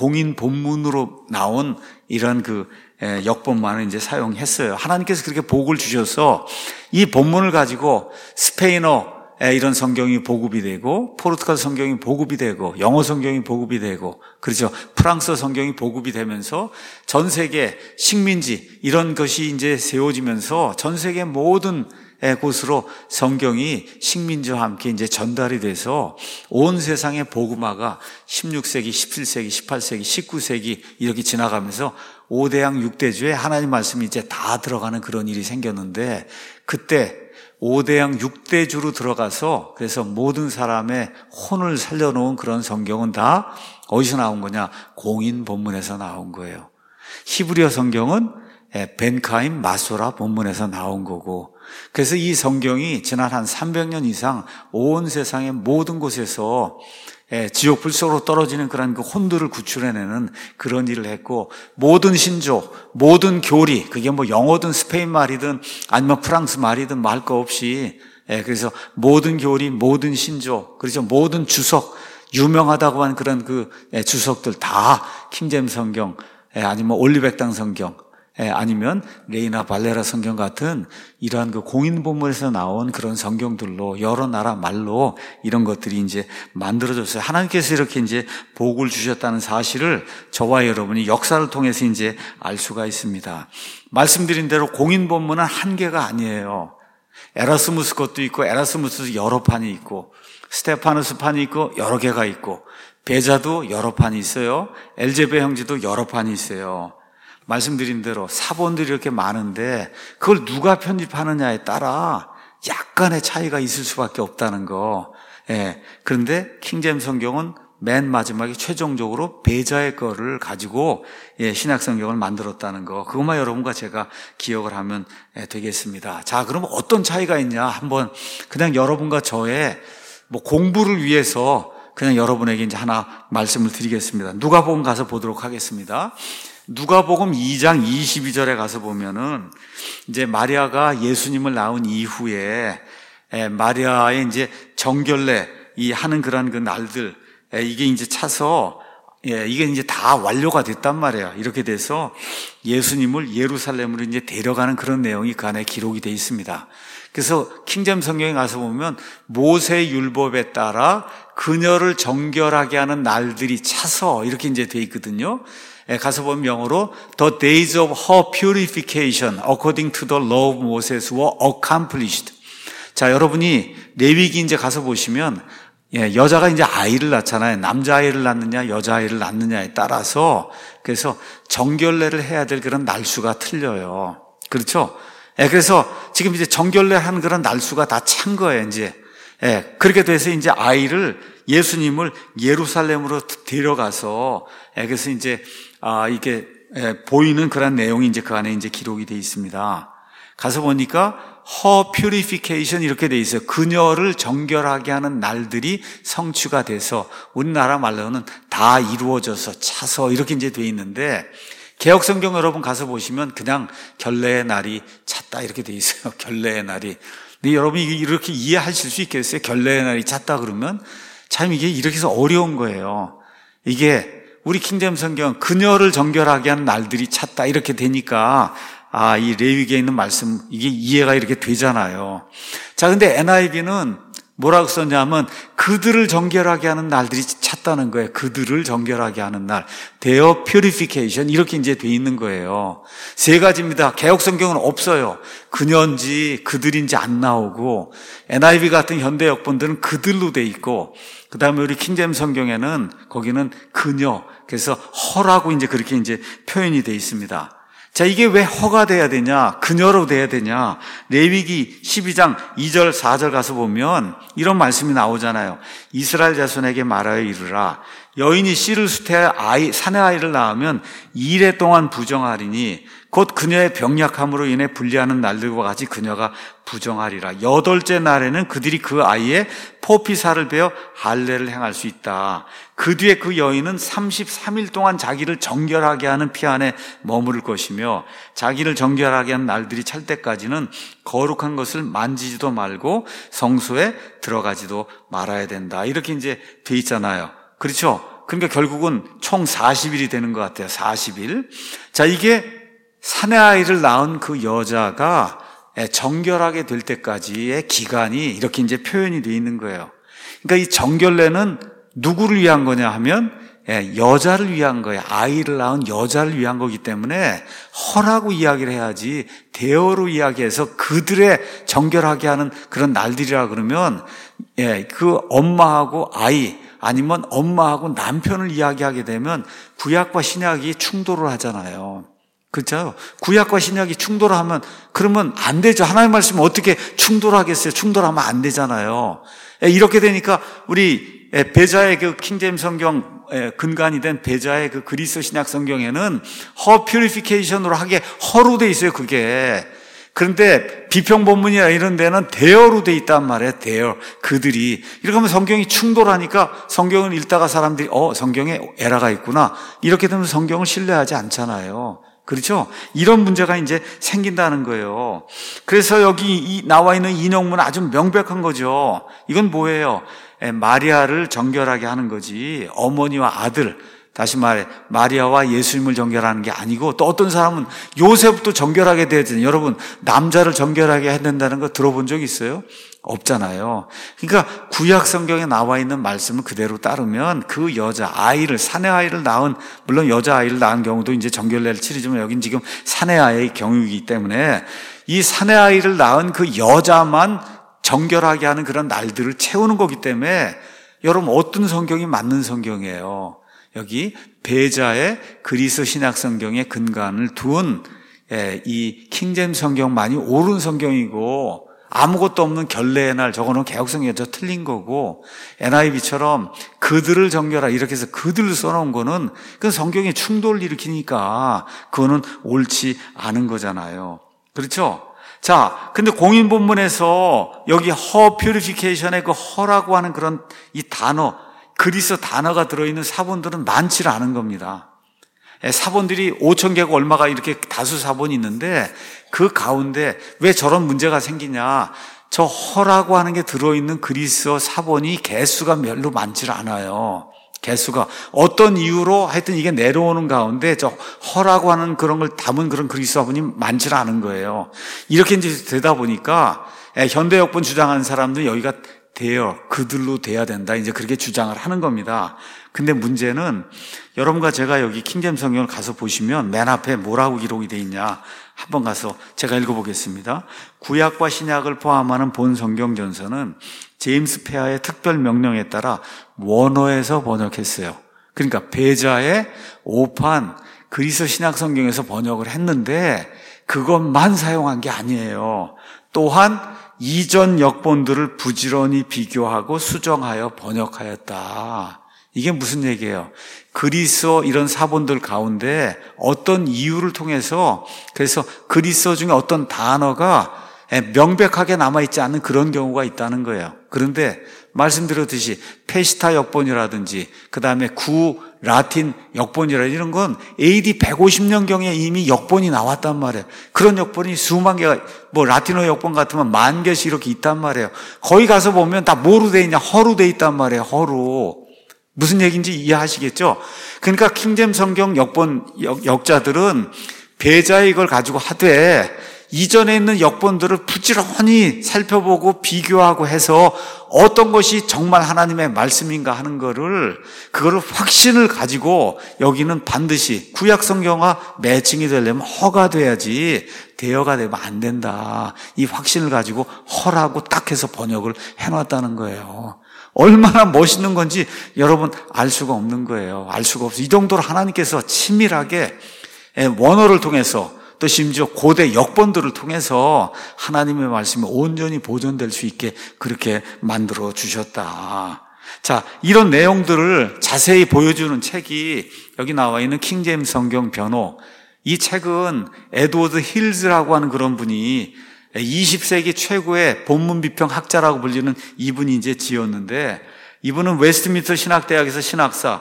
S1: 본문으로 나온 이런 그 역본만을 이제 사용했어요. 하나님께서 그렇게 복을 주셔서 이 본문을 가지고 스페인어 이런 성경이 보급이 되고 포르투갈 성경이 보급이 되고 영어 성경이 보급이 되고 그렇죠. 프랑스 성경이 보급이 되면서 전 세계 식민지 이런 것이 이제 세워지면서 전 세계 모든 곳으로 성경이 식민지와 함께 이제 전달이 돼서 온 세상의 복음화가 16세기, 17세기, 18세기, 19세기 이렇게 지나가면서 5대양 6대주에 하나님 말씀이 이제 다 들어가는 그런 일이 생겼는데 그때 5대양 6대주로 들어가서 그래서 모든 사람의 혼을 살려놓은 그런 성경은 다 어디서 나온 거냐? 공인 본문에서 나온 거예요. 히브리어 성경은 벤카임 마소라 본문에서 나온 거고 그래서 이 성경이 지난 한 300년 이상 온 세상의 모든 곳에서 지옥 불속으로 떨어지는 그런 그 혼들을 구출해내는 그런 일을 했고, 모든 신조, 모든 교리, 그게 뭐 영어든 스페인 말이든 아니면 프랑스 말이든 말 거 없이, 그래서 모든 교리, 모든 신조, 그래서 모든 주석, 유명하다고 하는 그런 그 주석들 다 킹제임스 성경, 아니면 올리백당 성경, 아니면 레이나 발레라 성경 같은 이러한 그 공인본문에서 나온 그런 성경들로 여러 나라 말로 이런 것들이 이제 만들어졌어요. 하나님께서 이렇게 이제 복을 주셨다는 사실을 저와 여러분이 역사를 통해서 이제 알 수가 있습니다. 말씀드린 대로 공인본문은 한 개가 아니에요. 에라스무스 것도 있고, 에라스무스 여러 판이 있고, 스테파누스 판이 있고, 여러 개가 있고, 베자도 여러 판이 있어요. 엘제베 형제도 여러 판이 있어요. 말씀드린 대로 사본들이 이렇게 많은데 그걸 누가 편집하느냐에 따라 약간의 차이가 있을 수밖에 없다는 거. 그런데 킹제임스 성경은 맨 마지막에 최종적으로 베자의 거를 가지고 신약 성경을 만들었다는 거. 그것만 여러분과 제가 기억을 하면 되겠습니다. 자, 그럼 어떤 차이가 있냐? 한번 그냥 여러분과 저의 뭐 공부를 위해서 그냥 여러분에게 이제 하나 말씀을 드리겠습니다. 누가복음 가서 보도록 하겠습니다. 누가복음 2장 22절에 가서 보면은 이제 마리아가 예수님을 낳은 이후에 마리아의 이제 정결례 이 하는 그런 그 날들 이게 이제 차서 이게 이제 다 완료가 됐단 말이에요. 이렇게 돼서 예수님을 예루살렘으로 이제 데려가는 그런 내용이 그 안에 기록이 되어 있습니다. 그래서 킹제임스 성경에 가서 보면 모세 율법에 따라 그녀를 정결하게 하는 날들이 차서 이렇게 이제 되어 있거든요. 가서 보면 영어로 The days of her purification according to the law of Moses were accomplished. 자, 여러분이 레위기 이제 가서 보시면 여자가 이제 아이를 낳잖아요. 남자아이를 낳느냐 여자아이를 낳느냐에 따라서 그래서 정결례를 해야 될 그런 날수가 틀려요. 그렇죠? 그래서 지금 이제 정결례 하는 그런 날수가 다 찬 거예요, 이제. 그렇게 돼서 이제 아이를 예수님을 예루살렘으로 데려가서 그래서 이제 이게 보이는 그런 내용이 이제 그 안에 이제 기록이 되어 있습니다. 가서 보니까 her purification 이렇게 되어 있어요. 그녀를 정결하게 하는 날들이 성취가 돼서 우리나라 말로는 다 이루어져서 차서 이렇게 이제 되어 있는데 개역성경 여러분 가서 보시면 그냥 결례의 날이 찼다 이렇게 되어 있어요. 결례의 날이. 근데 여러분이 이렇게 이해하실 수 있겠어요? 결례의 날이 찼다 그러면 참 이게 이렇게 해서 어려운 거예요. 이게 우리 킹제임스 성경 그녀를 정결하게 하는 날들이 찼다 이렇게 되니까 이 레위기에 있는 말씀 이게 이해가 이렇게 되잖아요. 자, 근데 NIV는 뭐라고 썼냐면 그들을 정결하게 하는 날들이 찼다는 거예요. 그들을 정결하게 하는 날. Their purification 이렇게 이제 돼 있는 거예요. 세 가지입니다. 개역 성경은 없어요. 그녀인지 그들인지 안 나오고 NIV 같은 현대 역본들은 그들로 돼 있고 그다음에 우리 킹제임스 성경에는 거기는 그녀 그래서 허라고 이제 그렇게 이제 표현이 돼 있습니다. 자, 이게 왜 허가 돼야 되냐? 그녀로 돼야 되냐? 레위기 12장 2절 4절 가서 보면 이런 말씀이 나오잖아요. 이스라엘 자손에게 말하여 이르라. 여인이 씨를 수태하여 사내 아이를 낳으면 2일 동안 부정하리니 곧 그녀의 병약함으로 인해 분리하는 날들과 같이 그녀가 부정하리라. 8째 날에는 그들이 그 아이의 포피살을 베어 할례를 행할 수 있다. 그 뒤에 그 여인은 33일 동안 자기를 정결하게 하는 피 안에 머무를 것이며 자기를 정결하게 하는 날들이 찰 때까지는 거룩한 것을 만지지도 말고 성소에 들어가지도 말아야 된다. 이렇게 이제 돼 있잖아요. 그렇죠? 그러니까 결국은 총 40일이 되는 것 같아요. 40일. 자, 이게 사내 아이를 낳은 그 여자가 정결하게 될 때까지의 기간이 이렇게 이제 표현이 되어 있는 거예요. 그러니까 이 정결례는 누구를 위한 거냐 하면 여자를 위한 거예요. 아이를 낳은 여자를 위한 거기 때문에 허라고 이야기를 해야지 대어로 이야기해서 그들의 정결하게 하는 그런 날들이라 그러면 그 엄마하고 아이 아니면 엄마하고 남편을 이야기하게 되면 구약과 신약이 충돌을 하잖아요. 그렇죠? 구약과 신약이 충돌하면 그러면 안 되죠. 하나님의 말씀은 어떻게 충돌하겠어요? 충돌하면 안 되잖아요. 이렇게 되니까 우리 베자의 그 킹제임스 성경 근간이 된 베자의 그 그리스 신약 성경에는 허 퓨리피케이션으로 하게 허로 돼 있어요. 그게 그런데 비평본문이나 이런 데는 대어로 돼 있단 말이에요. 대어. 그들이. 이렇게 하면 성경이 충돌하니까 성경을 읽다가 사람들이 성경에 에러가 있구나. 이렇게 되면 성경을 신뢰하지 않잖아요. 그렇죠? 이런 문제가 이제 생긴다는 거예요. 그래서 여기 나와 있는 인용문은 아주 명백한 거죠. 이건 뭐예요? 마리아를 정결하게 하는 거지. 어머니와 아들, 다시 말해 마리아와 예수님을 정결하는 게 아니고, 또 어떤 사람은 요셉도 정결하게 돼야 되잖아요. 여러분, 남자를 정결하게 해야 된다는 거 들어본 적 있어요? 없잖아요. 그러니까 구약 성경에 나와 있는 말씀을 그대로 따르면 그 여자 아이를, 사내 아이를 낳은, 물론 여자 아이를 낳은 경우도 이제 정결례를 치르지만 여긴 지금 사내 아이의 경우이기 때문에 이 사내 아이를 낳은 그 여자만 정결하게 하는 그런 날들을 채우는 거기 때문에 여러분, 어떤 성경이 맞는 성경이에요? 여기 배자의 그리스 신약 성경에 근간을 둔 이 킹제임스 성경만이 옳은 성경이고, 아무것도 없는 결례의 날, 저거는 개혁성경에서 틀린 거고, NIV처럼 그들을 정결하 이렇게 해서 그들을 써놓은 거는 그 성경에 충돌을 일으키니까 그거는 옳지 않은 거잖아요. 그렇죠? 자, 근데 공인 본문에서 여기 허 퓨리피케이션의 그 허라고 하는 그런 이 단어, 그리스 단어가 들어있는 사본들은 많지 않은 겁니다. 사본들이 5,000개가 얼마가 이렇게 다수 사본이 있는데 그 가운데 왜 저런 문제가 생기냐, 저 허라고 하는 게 들어있는 그리스어 사본이 개수가 별로 많지 않아요. 개수가 어떤 이유로 하여튼 이게 내려오는 가운데 저 허라고 하는 그런 걸 담은 그런 그리스어 사본이 많지 않은 거예요. 이렇게 이제 되다 보니까 현대 역본 주장하는 사람들은 여기가 그들로 돼야 된다, 이제 그렇게 주장을 하는 겁니다. 근데 문제는 여러분과 제가 여기 킹제임스 성경을 가서 보시면 맨 앞에 뭐라고 기록이 되어 있냐, 한번 가서 제가 읽어보겠습니다. 구약과 신약을 포함하는 본 성경 전서는 제임스 페아의 특별 명령에 따라 원어에서 번역했어요. 그러니까 배자의 오판 그리스 신약 성경에서 번역을 했는데 그것만 사용한 게 아니에요. 또한 이전 역본들을 부지런히 비교하고 수정하여 번역하였다. 이게 무슨 얘기예요? 그리스어 이런 사본들 가운데 어떤 이유를 통해서, 그래서 그리스어 중에 어떤 단어가 명백하게 남아있지 않는 그런 경우가 있다는 거예요. 그런데 말씀드렸듯이 페시타 역본이라든지 그 다음에 구 라틴 역본이라든지 이런 건 AD 150년경에 이미 역본이 나왔단 말이에요. 그런 역본이 수만 개가, 뭐 라틴어 역본 같으면 10,000개씩 이렇게 있단 말이에요. 거기 가서 보면 다 뭐로 돼 있냐? 허로 돼 있단 말이에요. 허로. 무슨 얘기인지 이해하시겠죠? 그러니까 킹제임스 성경 역본 역자들은 배자의 이걸 가지고 하되 이전에 있는 역본들을 부지런히 살펴보고 비교하고 해서 어떤 것이 정말 하나님의 말씀인가 하는 거를, 그거를 확신을 가지고 여기는 반드시 구약 성경과 매칭이 되려면 허가 돼야지 대여가 되면 안 된다, 이 확신을 가지고 허라고 딱 해서 번역을 해놨다는 거예요. 얼마나 멋있는 건지 여러분 알 수가 없는 거예요. 알 수가 없어요. 이 정도로 하나님께서 치밀하게 원어를 통해서, 또 심지어 고대 역본들을 통해서 하나님의 말씀이 온전히 보존될 수 있게 그렇게 만들어 주셨다. 자, 이런 내용들을 자세히 보여주는 책이 여기 나와 있는 킹제임스 성경 변호. 이 책은 에드워드 힐즈라고 하는 그런 분이 20세기 최고의 본문 비평 학자라고 불리는 이분이 이제 지었는데, 이분은 웨스트민스터 신학대학에서 신학사,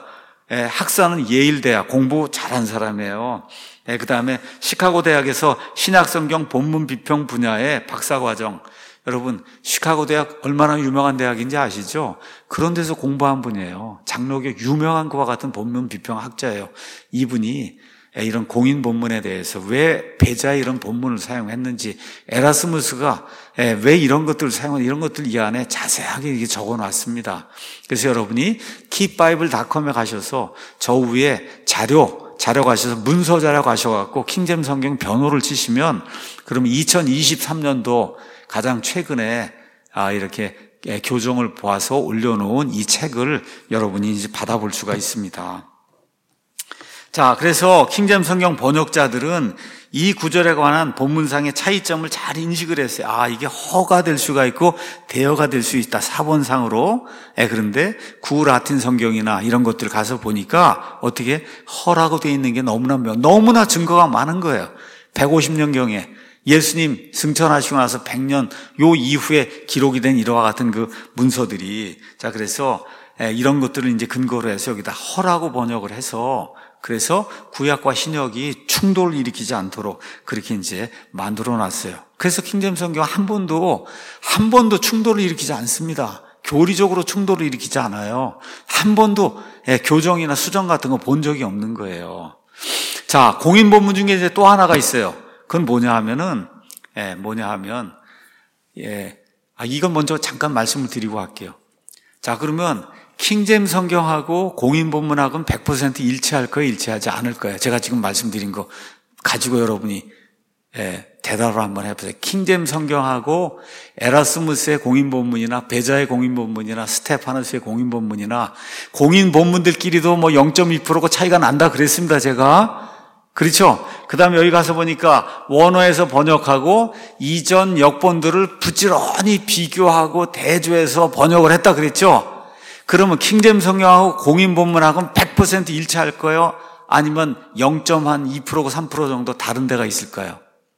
S1: 학사는 예일대학, 공부 잘한 사람이에요. 그 다음에 시카고 대학에서 신약성경 본문 비평 분야의 박사과정. 여러분, 시카고 대학 얼마나 유명한 대학인지 아시죠? 그런 데서 공부한 분이에요. 장로교 유명한 그와 같은 본문 비평 학자예요. 이분이 이런 공인 본문에 대해서 왜 배자의 이런 본문을 사용했는지, 에라스무스가 왜 이런 것들을 사용했는지, 이런 것들 이 안에 자세하게 적어놨습니다. 그래서 여러분이 keepbible.com에 가셔서 저 위에 자료 가셔서 문서 자료 가셔갖고 킹제임스 성경 변호를 치시면, 그럼 2023년도 가장 최근에 이렇게 교정을 보아서 올려놓은 이 책을 여러분이 이제 받아볼 수가 있습니다. 자, 그래서 킹제임스 성경 번역자들은 이 구절에 관한 본문상의 차이점을 잘 인식을 했어요. 이게 허가 될 수가 있고 대여가 될 수 있다, 사본상으로. 그런데 구라틴 성경이나 이런 것들 가서 보니까 어떻게 허라고 되어 있는 게 너무나 증거가 많은 거예요. 150년경에 예수님 승천하시고 나서 100년 요 이후에 기록이 된 이와 같은 그 문서들이, 자, 그래서 이런 것들을 이제 근거로 해서 여기다 허라고 번역을 해서, 그래서 구약과 신약이 충돌을 일으키지 않도록 그렇게 이제 만들어 놨어요. 그래서 킹제임스 성경 한 번도 충돌을 일으키지 않습니다. 교리적으로 충돌을 일으키지 않아요. 한 번도 교정이나 수정 같은 거 본 적이 없는 거예요. 자, 공인 본문 중에 이제 또 하나가 있어요. 그건 뭐냐 하면, 이건 먼저 잠깐 말씀을 드리고 할게요. 자, 그러면 킹제임스 성경하고 공인 본문하고는 100% 일치할 거예요, 일치하지 않을 거예요? 제가 지금 말씀드린 거 가지고 여러분이 대답을 한번 해보세요. 킹제임스 성경하고 에라스무스의 공인 본문이나 베자의 공인 본문이나 스테파너스의 공인 본문이나 공인 본문들끼리도 뭐 0.2%가 차이가 난다 그랬습니다, 제가. 그렇죠? 그 다음에 여기 가서 보니까 원어에서 번역하고 이전 역본들을 부지런히 비교하고 대조해서 번역을 했다 그랬죠? 그러면 킹제임스 성경하고 공인 본문하고는 100% 일치할 거예요? 아니면 0.2%가 3% 정도 다른 데가 있을까요?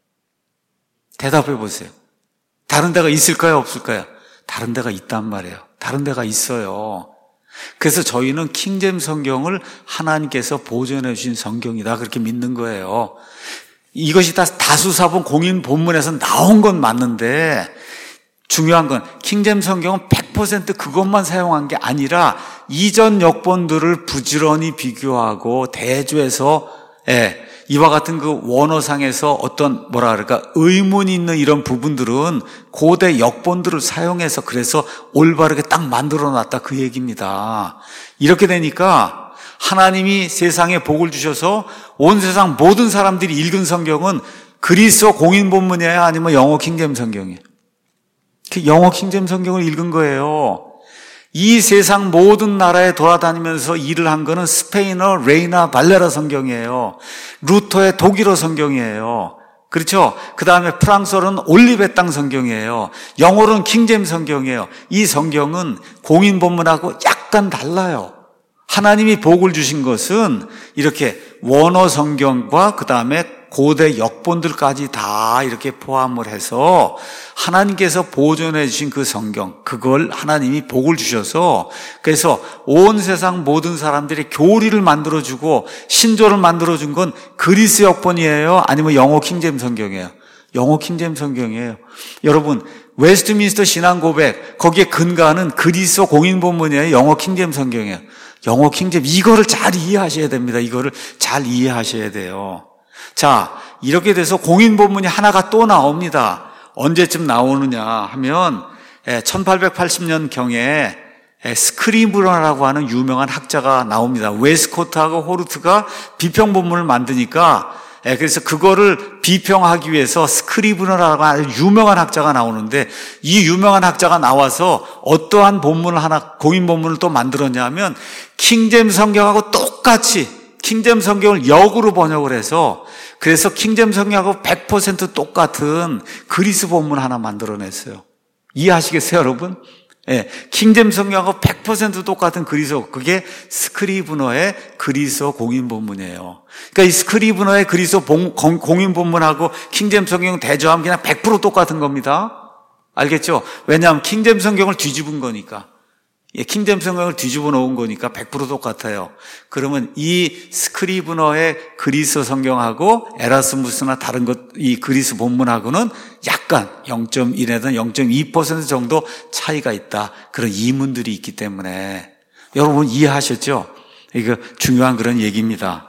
S1: 대답해 보세요. 다른 데가 있을까요? 없을까요? 다른 데가 있단 말이에요. 다른 데가 있어요. 그래서 저희는 킹제임스 성경을 하나님께서 보존해 주신 성경이다 그렇게 믿는 거예요. 이것이 다 다수사본 공인 본문에서 나온 건 맞는데 중요한 건 킹제임스 성경은 100% 그것만 사용한 게 아니라 이전 역본들을 부지런히 비교하고 대조해서 이와 같은 그 원어상에서 어떤 의문이 있는 이런 부분들은 고대 역본들을 사용해서 그래서 올바르게 딱 만들어 놨다 그 얘기입니다. 이렇게 되니까 하나님이 세상에 복을 주셔서 온 세상 모든 사람들이 읽은 성경은 그리스어 공인 본문이에요? 아니면 영어 킹제임스 성경이에요? 영어 킹제임스 성경을 읽은 거예요. 이 세상 모든 나라에 돌아다니면서 일을 한 거는 스페인어 레이나 발레라 성경이에요. 루터의 독일어 성경이에요. 그렇죠? 그 다음에 프랑스어는 올리베 땅 성경이에요. 영어로는 킹제임스 성경이에요. 이 성경은 공인 본문하고 약간 달라요. 하나님이 복을 주신 것은 이렇게 원어 성경과 그 다음에 고대 역본들까지 다 이렇게 포함을 해서 하나님께서 보존해 주신 그 성경, 그걸 하나님이 복을 주셔서 그래서 온 세상 모든 사람들이 교리를 만들어주고 신조를 만들어준 건 그리스 역본이에요? 아니면 영어 킹제임스 성경이에요? 영어 킹제임스 성경이에요. 여러분, 웨스트민스터 신앙 고백, 거기에 근거하는 그리스어 공인 본문이에요? 영어 킹제임스 성경이에요? 영어 킹제임스. 이거를 잘 이해하셔야 됩니다. 이거를 잘 이해하셔야 돼요. 자, 이렇게 돼서 공인 본문이 하나가 또 나옵니다. 언제쯤 나오느냐 하면 1880년경에 스크리브너라고 하는 유명한 학자가 나옵니다. 웨스코트하고 호르트가 비평 본문을 만드니까 그래서 그거를 비평하기 위해서 스크리브너라고 하는 유명한 학자가 나오는데 이 유명한 학자가 나와서 어떠한 본문을 하나 공인 본문을 또 만들었냐면 킹제임스 성경하고 똑같이 킹제임스 성경을 역으로 번역을 해서 그래서 킹제임스 성경하고 100% 똑같은 그리스 본문 하나 만들어냈어요. 이해하시겠어요, 여러분? 킹제임스 성경하고 100% 똑같은 그리스어, 그게 스크리브너의 그리스어 공인 본문이에요. 그러니까 이 스크리브너의 그리스어 공인 본문하고 킹제임스 성경 대조하면 그냥 100% 똑같은 겁니다. 알겠죠? 왜냐하면 킹제임스 성경을 뒤집은 거니까. 킹제임스 성경을 뒤집어 놓은 거니까 100% 똑같아요. 그러면 이 스크리브너의 그리스 성경하고 에라스무스나 다른 이 그리스 본문하고는 약간 0.1에서 0.2% 정도 차이가 있다. 그런 이문들이 있기 때문에 여러분 이해하셨죠? 이거 중요한 그런 얘기입니다.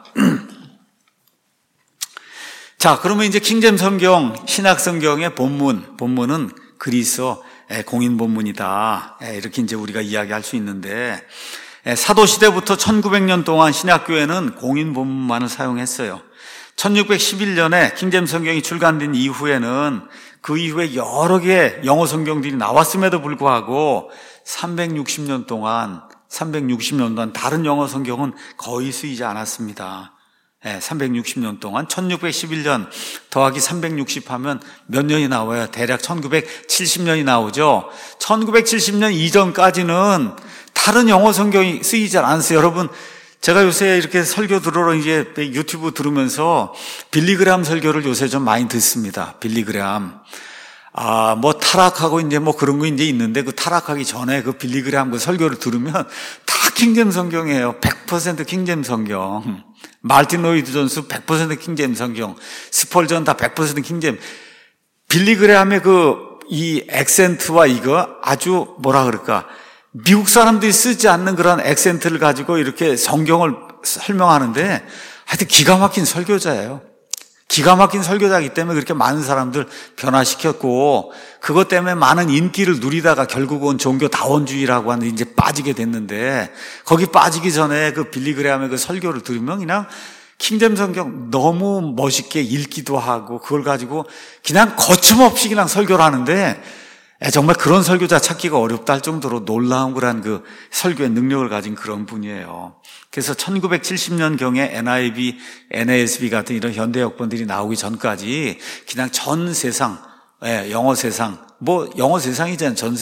S1: 자, 그러면 이제 킹제임스 성경, 신약 성경의 본문은 그리스어 공인 본문이다. 이렇게 이제 우리가 이야기할 수 있는데 사도시대부터 1900년 동안 신약교회는 공인 본문만을 사용했어요. 1611년에 킹제임스 성경이 출간된 이후에는 그 이후에 여러 개의 영어 성경들이 나왔음에도 불구하고 360년 동안 다른 영어 성경은 거의 쓰이지 않았습니다. 360년 동안 1611년 더하기 360 하면 몇 년이 나와요? 대략 1970년이 나오죠. 1970년 이전까지는 다른 영어 성경이 쓰이지 않았어요. 여러분, 제가 요새 이렇게 설교 들으러 이제 유튜브 들으면서 빌리그레암 설교를 요새 좀 많이 듣습니다. 빌리그레암. 뭐 타락하고 이제 뭐 그런 거 이제 있는데 그 타락하기 전에 그 빌리그레암 그 설교를 들으면 다 킹제임스 성경이에요. 100% 킹제임스 성경. 말틴 로이드 존스 100% 킹제임스 성경. 스펄전 다 100% 킹제임스. 빌리그레암의 이 액센트와 이거 아주 뭐라 그럴까. 미국 사람들이 쓰지 않는 그런 액센트를 가지고 이렇게 성경을 설명하는데 하여튼 기가 막힌 설교자예요. 기가 막힌 설교자이기 때문에 그렇게 많은 사람들 변화시켰고 그것 때문에 많은 인기를 누리다가 결국은 종교다원주의라고 하는 이제 빠지게 됐는데 거기 빠지기 전에 그 빌리그레암의 그 설교를 들으면 그냥 킹제임스 성경 너무 멋있게 읽기도 하고 그걸 가지고 그냥 거침없이 그냥 설교를 하는데 정말 그런 설교자 찾기가 어렵다 할 정도로 놀라운 그런 그 설교의 능력을 가진 그런 분이에요. 그래서 1970년경에 NIV, NASB 같은 이런 현대 역본들이 나오기 전까지 그냥 전 세상, 영어 세상, 뭐 영어 세상이잖아요. 전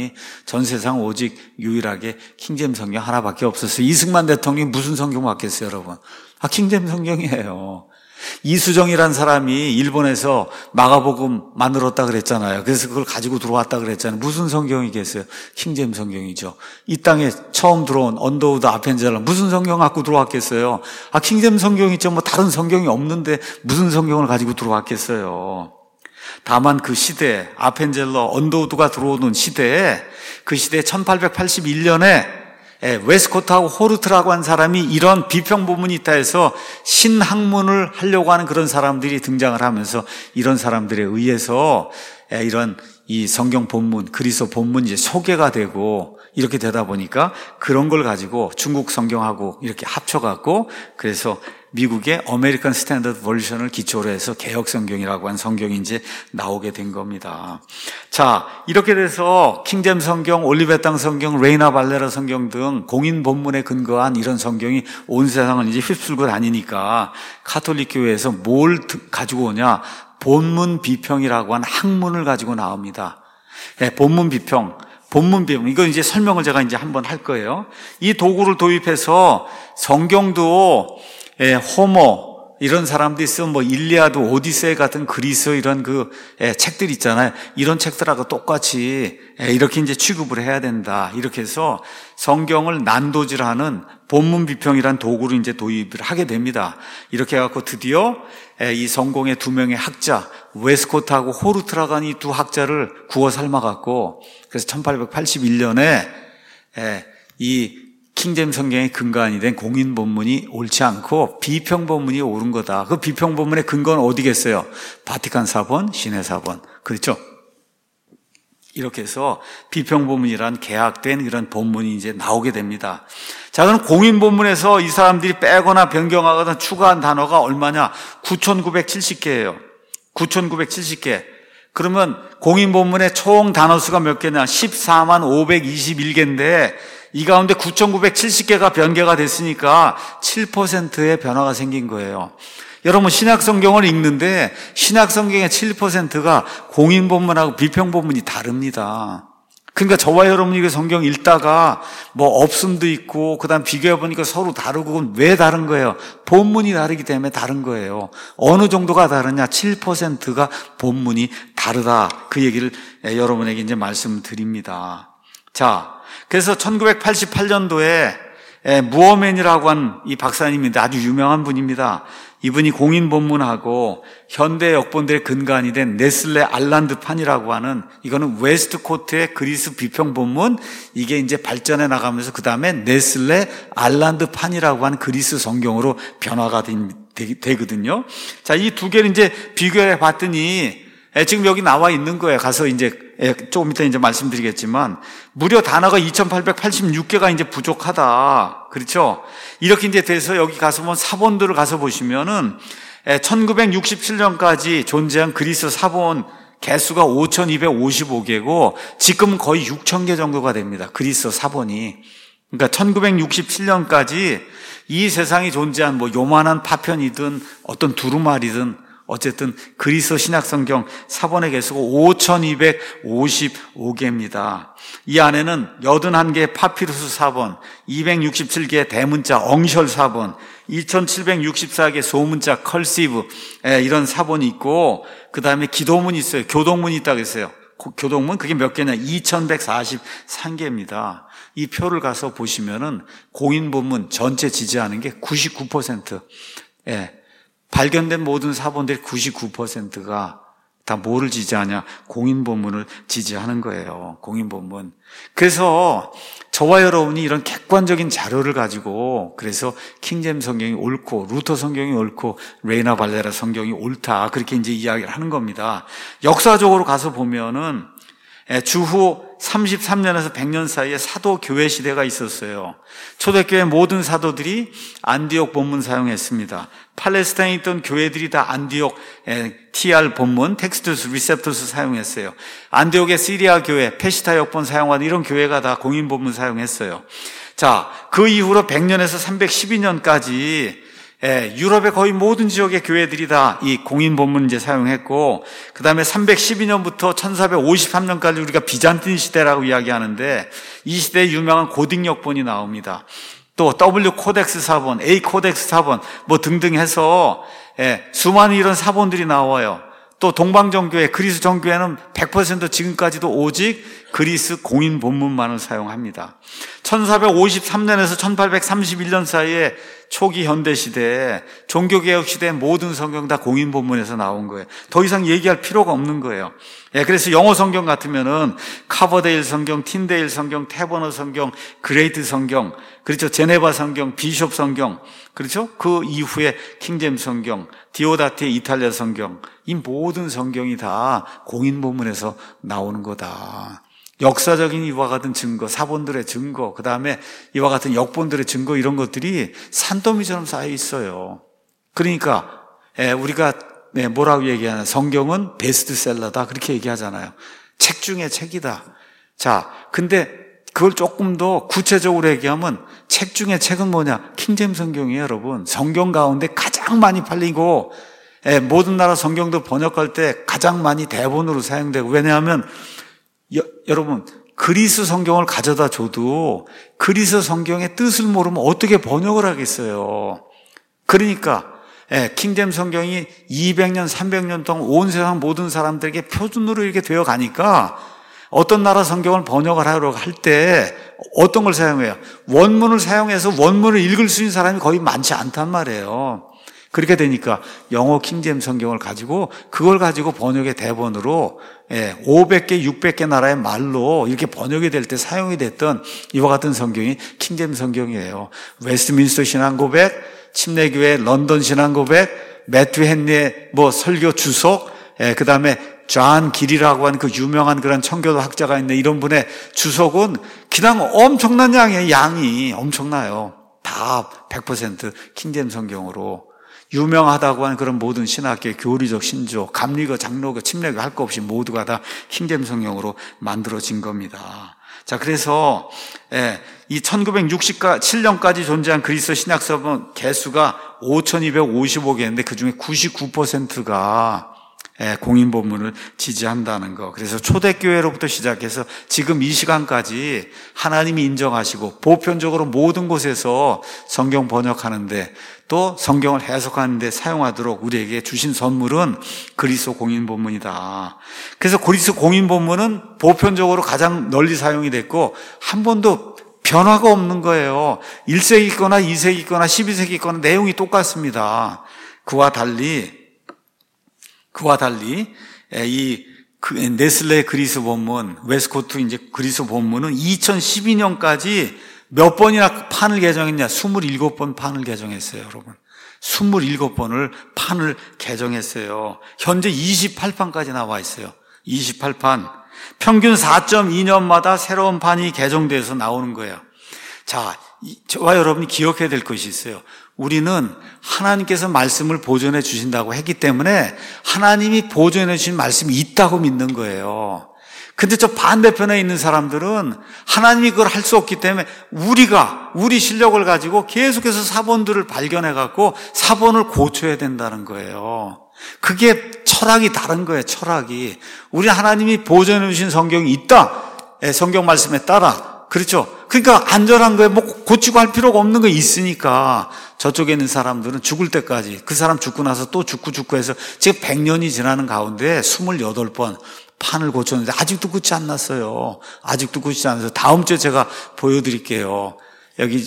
S1: 세상 오직 유일하게 킹제임스 성경 하나밖에 없었어요. 이승만 대통령이 무슨 성경 받겠어요, 여러분? 킹제임스 성경이에요. 이수정이라는 사람이 일본에서 마가복음 만들었다 그랬잖아요. 그래서 그걸 가지고 들어왔다 그랬잖아요. 무슨 성경이겠어요? 킹제임스 성경이죠. 이 땅에 처음 들어온 언더우드 아펜젤러 무슨 성경 갖고 들어왔겠어요? 킹제임스 성경이죠. 뭐 다른 성경이 없는데 무슨 성경을 가지고 들어왔겠어요? 다만 그 시대에 아펜젤러, 언더우드가 들어오는 시대에 그 시대에 1881년에 웨스코트하고 호르트라고 한 사람이 이런 비평본문이 있다 해서 신학문을 하려고 하는 그런 사람들이 등장을 하면서 이런 사람들에 의해서 이런 이 성경 본문, 그리스도 본문이 이제 소개가 되고 이렇게 되다 보니까 그런 걸 가지고 중국 성경하고 이렇게 합쳐갖고 그래서 미국의 아메리칸 스탠더드 버전을 기초로 해서 개혁 성경이라고 한 성경이 이제 나오게 된 겁니다. 자, 이렇게 돼서 킹제임스 성경, 올리베땅 성경, 레이나 발레라 성경 등 공인 본문에 근거한 이런 성경이 온 세상을 이제 휩쓸고 다니니까 카톨릭 교회에서 뭘 가지고 오냐? 본문 비평이라고 한 학문을 가지고 나옵니다. 본문 비평. 이거 이제 설명을 제가 이제 한번 할 거예요. 이 도구를 도입해서 성경도 호모 이런 사람들이 쓴 뭐 일리아드, 오디세이 같은 그리스 이런 그 책들 있잖아요. 이런 책들하고 똑같이 이렇게 이제 취급을 해야 된다. 이렇게 해서 성경을 난도질하는 본문 비평이란 도구를 이제 도입을 하게 됩니다. 이렇게 해갖고 드디어 이 성공의 두 명의 학자, 웨스코트하고 호르트라고 하는 이 두 학자를 구워 삶아갖고 그래서 1881년에 이 킹제임스 성경의 근간이 된 공인 본문이 옳지 않고 비평 본문이 옳은 거다. 그 비평 본문의 근거는 어디겠어요? 바티칸 사본, 시내 사본. 그렇죠? 이렇게 해서 비평 본문이란 개학된 이런 본문이 이제 나오게 됩니다. 자, 그럼 공인 본문에서 이 사람들이 빼거나 변경하거나 추가한 단어가 얼마냐? 9,970개예요. 9,970개. 그러면 공인 본문의 총 단어 수가 몇 개냐? 14만 521개인데 이 가운데 9,970개가 변개가 됐으니까 7%의 변화가 생긴 거예요. 여러분 신약 성경을 읽는데 신약 성경의 7%가 공인 본문하고 비평 본문이 다릅니다. 그러니까 저와 여러분이 그 성경 읽다가 뭐 없음도 있고 그다음 비교해 보니까 서로 다르고 그건 왜 다른 거예요? 본문이 다르기 때문에 다른 거예요. 어느 정도가 다르냐? 7%가 본문이 다르다. 그 얘기를 여러분에게 이제 말씀드립니다. 자, 그래서 1988년도에 무어맨이라고 한 이 박사님인데 아주 유명한 분입니다. 이분이 공인 본문하고 현대 역본들의 근간이 된 네슬레 알란드판이라고 하는 이거는 웨스트코트의 그리스 비평 본문 이게 이제 발전해 나가면서 그 다음에 네슬레 알란드판이라고 하는 그리스 성경으로 변화가 되거든요. 자, 이 두 개를 이제 비교해 봤더니 지금 여기 나와 있는 거예요. 가서 이제 조금 이따 이제 말씀드리겠지만 무려 단어가 2,886개가 이제 부족하다. 그렇죠? 이렇게 이제 돼서 여기 가서 보면 사본들을 가서 보시면은 1967년까지 존재한 그리스 사본 개수가 5,255개고 지금은 거의 6,000개 정도가 됩니다. 그리스 사본이. 그러니까 1967년까지 이 세상에 존재한 뭐 요만한 파편이든 어떤 두루마리든 어쨌든 그리스 신약성경 사본의 개수가 5255개입니다. 이 안에는 81개의 파피루스 사본, 267개의 대문자 엉셜 사본, 2764개의 소문자 컬시브, 이런 사본이 있고, 그 다음에 기도문이 있어요. 교동문이 있다고 했어요. 교동문, 그게 몇 개냐? 2143개입니다. 이 표를 가서 보시면은 공인본문 전체 지지하는 게 99%. 발견된 모든 사본들의 99%가 다 뭐를 지지하냐? 공인본문을 지지하는 거예요. 공인본문. 그래서 저와 여러분이 이런 객관적인 자료를 가지고, 그래서 킹제임스 성경이 옳고 루터 성경이 옳고 레이나 발레라 성경이 옳다, 그렇게 이제 이야기를 하는 겁니다. 역사적으로 가서 보면은 주후 33년에서 100년 사이에 사도 교회 시대가 있었어요. 초대교회 모든 사도들이 안디옥 본문 사용했습니다. 팔레스타인에 있던 교회들이 다 안디옥 TR 본문, 텍스투스 리셉투스 사용했어요. 안디옥의 시리아 교회, 페시타 역본 사용하는 이런 교회가 다 공인 본문 사용했어요. 자, 그 이후로 100년에서 312년까지 유럽의 거의 모든 지역의 교회들이 다 이 공인 본문 이제 사용했고, 그 다음에 312년부터 1453년까지 우리가 비잔틴 시대라고 이야기하는데, 이 시대에 유명한 고딕 역본이 나옵니다. 또 W 코덱스 사본, A 코덱스 사본, 뭐 등등 해서 수많은 이런 사본들이 나와요. 또 동방정교회, 그리스 정교회는 100% 지금까지도 오직 그리스 공인 본문만을 사용합니다. 1453년에서 1831년 사이에 초기 현대 시대에 종교개혁 시대의 모든 성경 다 공인 본문에서 나온 거예요. 더 이상 얘기할 필요가 없는 거예요. 그래서 영어 성경 같으면은 카버데일 성경, 틴데일 성경, 태버너 성경, 그레이트 성경, 그렇죠. 제네바 성경, 비숍 성경, 그렇죠. 그 이후에 킹제임스 성경, 디오다티의 이탈리아 성경, 이 모든 성경이 다 공인 본문에서 나오는 거다. 역사적인 이와 같은 증거, 사본들의 증거, 그 다음에 이와 같은 역본들의 증거, 이런 것들이 산더미처럼 쌓여 있어요. 그러니까 우리가 뭐라고 얘기하나, 성경은 베스트셀러다, 그렇게 얘기하잖아요. 책 중에 책이다. 자, 근데 그걸 조금 더 구체적으로 얘기하면 책 중에 책은 뭐냐? 킹제임스 성경이에요, 여러분. 성경 가운데 가장 많이 팔리고 모든 나라 성경도 번역할 때 가장 많이 대본으로 사용되고, 왜냐하면 여러분, 그리스 성경을 가져다 줘도 그리스 성경의 뜻을 모르면 어떻게 번역을 하겠어요. 그러니까 킹제임스 성경이 200년, 300년 동안 온 세상 모든 사람들에게 표준으로 이렇게 되어 가니까 어떤 나라 성경을 번역을 하러 할 때 어떤 걸 사용해요? 원문을 사용해서 원문을 읽을 수 있는 사람이 거의 많지 않단 말이에요. 그렇게 되니까 영어 킹제임스 성경을 가지고 그걸 가지고 번역의 대본으로 500개, 600개 나라의 말로 이렇게 번역이 될 때 사용이 됐던 이와 같은 성경이 킹제임스 성경이에요. 웨스트민스터 신앙고백, 침례교회 런던 신앙고백, 매튜 헨리의 설교 주석, 그 다음에 존 길이라고 하는 그 유명한 그런 청교도 학자가 있는 이런 분의 주석은 그냥 엄청난 양이 엄청나요. 다 100% 킹제임스 성경으로. 유명하다고 하는 그런 모든 신학계, 교리적 신조, 감리교, 장로교, 침례교 할 거 없이 모두가 다 킹제임스 성경으로 만들어진 겁니다. 자, 그래서 이 1967년까지 존재한 그리스 신약서본 개수가 5255개인데 그중에 99%가 공인 본문을 지지한다는 거. 그래서 초대교회로부터 시작해서 지금 이 시간까지 하나님이 인정하시고 보편적으로 모든 곳에서 성경 번역하는데 또 성경을 해석하는데 사용하도록 우리에게 주신 선물은 그리스 공인 본문이다. 그래서 그리스 공인 본문은 보편적으로 가장 널리 사용이 됐고 한 번도 변화가 없는 거예요. 1세기 있거나 2세기 있거나 12세기 있거나 내용이 똑같습니다. 그와 달리 이 네슬레 그리스 본문, 웨스코트 이제 그리스 본문은 2012년까지 몇 번이나 판을 개정했냐? 27번 판을 개정했어요, 여러분. 27번을 판을 개정했어요. 현재 28판까지 나와 있어요. 28판. 평균 4.2년마다 새로운 판이 개정돼서 나오는 거예요. 자, 저와 여러분이 기억해야 될 것이 있어요. 우리는 하나님께서 말씀을 보존해 주신다고 했기 때문에 하나님이 보존해 주신 말씀이 있다고 믿는 거예요. 근데 저 반대편에 있는 사람들은 하나님이 그걸 할 수 없기 때문에 우리 실력을 가지고 계속해서 사본들을 발견해 갖고 사본을 고쳐야 된다는 거예요. 그게 철학이 다른 거예요, 철학이. 우리 하나님이 보존해 주신 성경이 있다. 성경 말씀에 따라. 그렇죠? 그러니까 안전한 거에 뭐 고치고 할 필요가 없는 거 있으니까 저쪽에 있는 사람들은 죽을 때까지 그 사람 죽고 나서 또 죽고 해서 지금 100년이 지나는 가운데 28번 판을 고쳤는데 아직도 고치지 않았어요. 아직도 고치지 않아서 다음 주에 제가 보여드릴게요. 여기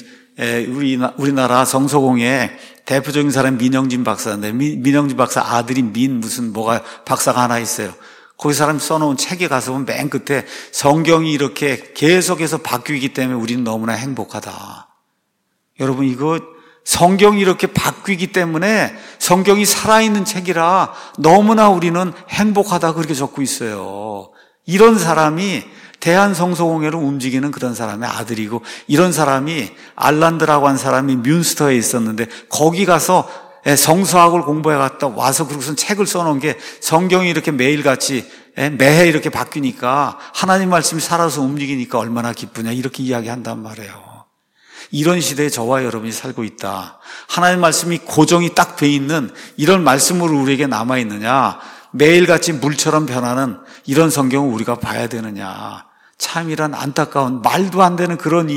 S1: 우리나라 성서공에 대표적인 사람이 민영진 박사인데 민영진 박사 아들이 뭐가 박사가 하나 있어요. 거기 사람이 써놓은 책에 가서 보면 맨 끝에 성경이 이렇게 계속해서 바뀌기 때문에 우리는 너무나 행복하다. 여러분 이거 성경이 이렇게 바뀌기 때문에 성경이 살아있는 책이라 너무나 우리는 행복하다 그렇게 적고 있어요. 이런 사람이 대한성서공회를 움직이는 그런 사람의 아들이고 이런 사람이 알란드라고 한 사람이 뮌스터에 있었는데 거기 가서 성서학을 공부해 갔다 와서 그러고선 책을 써놓은 게 성경이 이렇게 매일같이 매해 이렇게 바뀌니까 하나님 말씀이 살아서 움직이니까 얼마나 기쁘냐 이렇게 이야기한단 말이에요. 이런 시대에 저와 여러분이 살고 있다. 하나님 말씀이 고정이 딱 돼 있는 이런 말씀으로 우리에게 남아있느냐, 매일같이 물처럼 변하는 이런 성경을 우리가 봐야 되느냐. 참 이런 안타까운 말도 안 되는 그런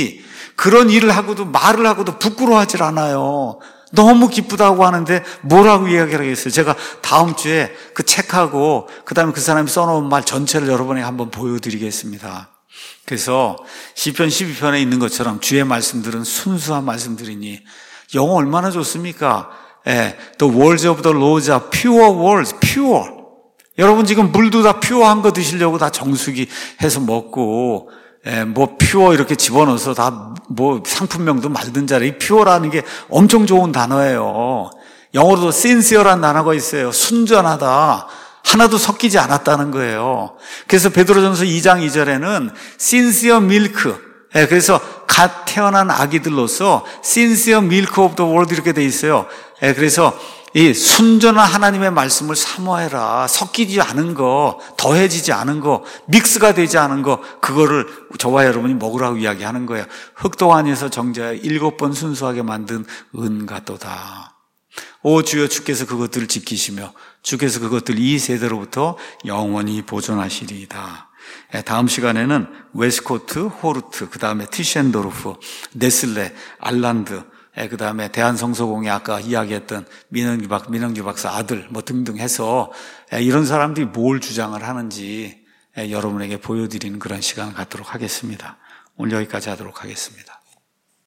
S1: 일을 하고도 말을 하고도 부끄러워하질 않아요. 너무 기쁘다고 하는데 뭐라고 이야기를 하겠어요. 제가 다음 주에 그 책하고 그다음에 그 사람이 써놓은 말 전체를 여러분에게 한번 보여드리겠습니다. 그래서 시편 12편에 있는 것처럼 주의 말씀들은 순수한 말씀들이니 영어 얼마나 좋습니까? The words of the Lord are pure words, pure. 여러분 지금 물도 다 퓨어한 거 드시려고 다 정수기 해서 먹고 뭐 퓨어 이렇게 집어넣어서 다 뭐 상품명도 말든 자리 퓨어라는 게 엄청 좋은 단어예요. 영어로도 sincere라는 단어가 있어요. 순전하다. 하나도 섞이지 않았다는 거예요. 그래서 베드로전서 2장 2절에는 sincere milk. 그래서 갓 태어난 아기들로서 sincere milk of the world 이렇게 돼 있어요. 그래서 이 순전한 하나님의 말씀을 사모해라. 섞이지 않은 거, 더해지지 않은 거, 믹스가 되지 않은 거, 그거를 저와 여러분이 먹으라고 이야기하는 거예요. 흑도 안에서 정죄하여 7번 순수하게 만든 은같도다. 오 주여 주께서 그것들을 지키시며 주께서 그것들 이 세대로부터 영원히 보존하시리이다. 다음 시간에는 웨스코트, 호르트, 그 다음에 티셴도르프, 네슬레, 알란드, 그 다음에 대한성서공회 아까 이야기했던 민영주 박사 아들 뭐 등등 해서 이런 사람들이 뭘 주장을 하는지 여러분에게 보여드리는 그런 시간을 갖도록 하겠습니다. 오늘 여기까지 하도록 하겠습니다.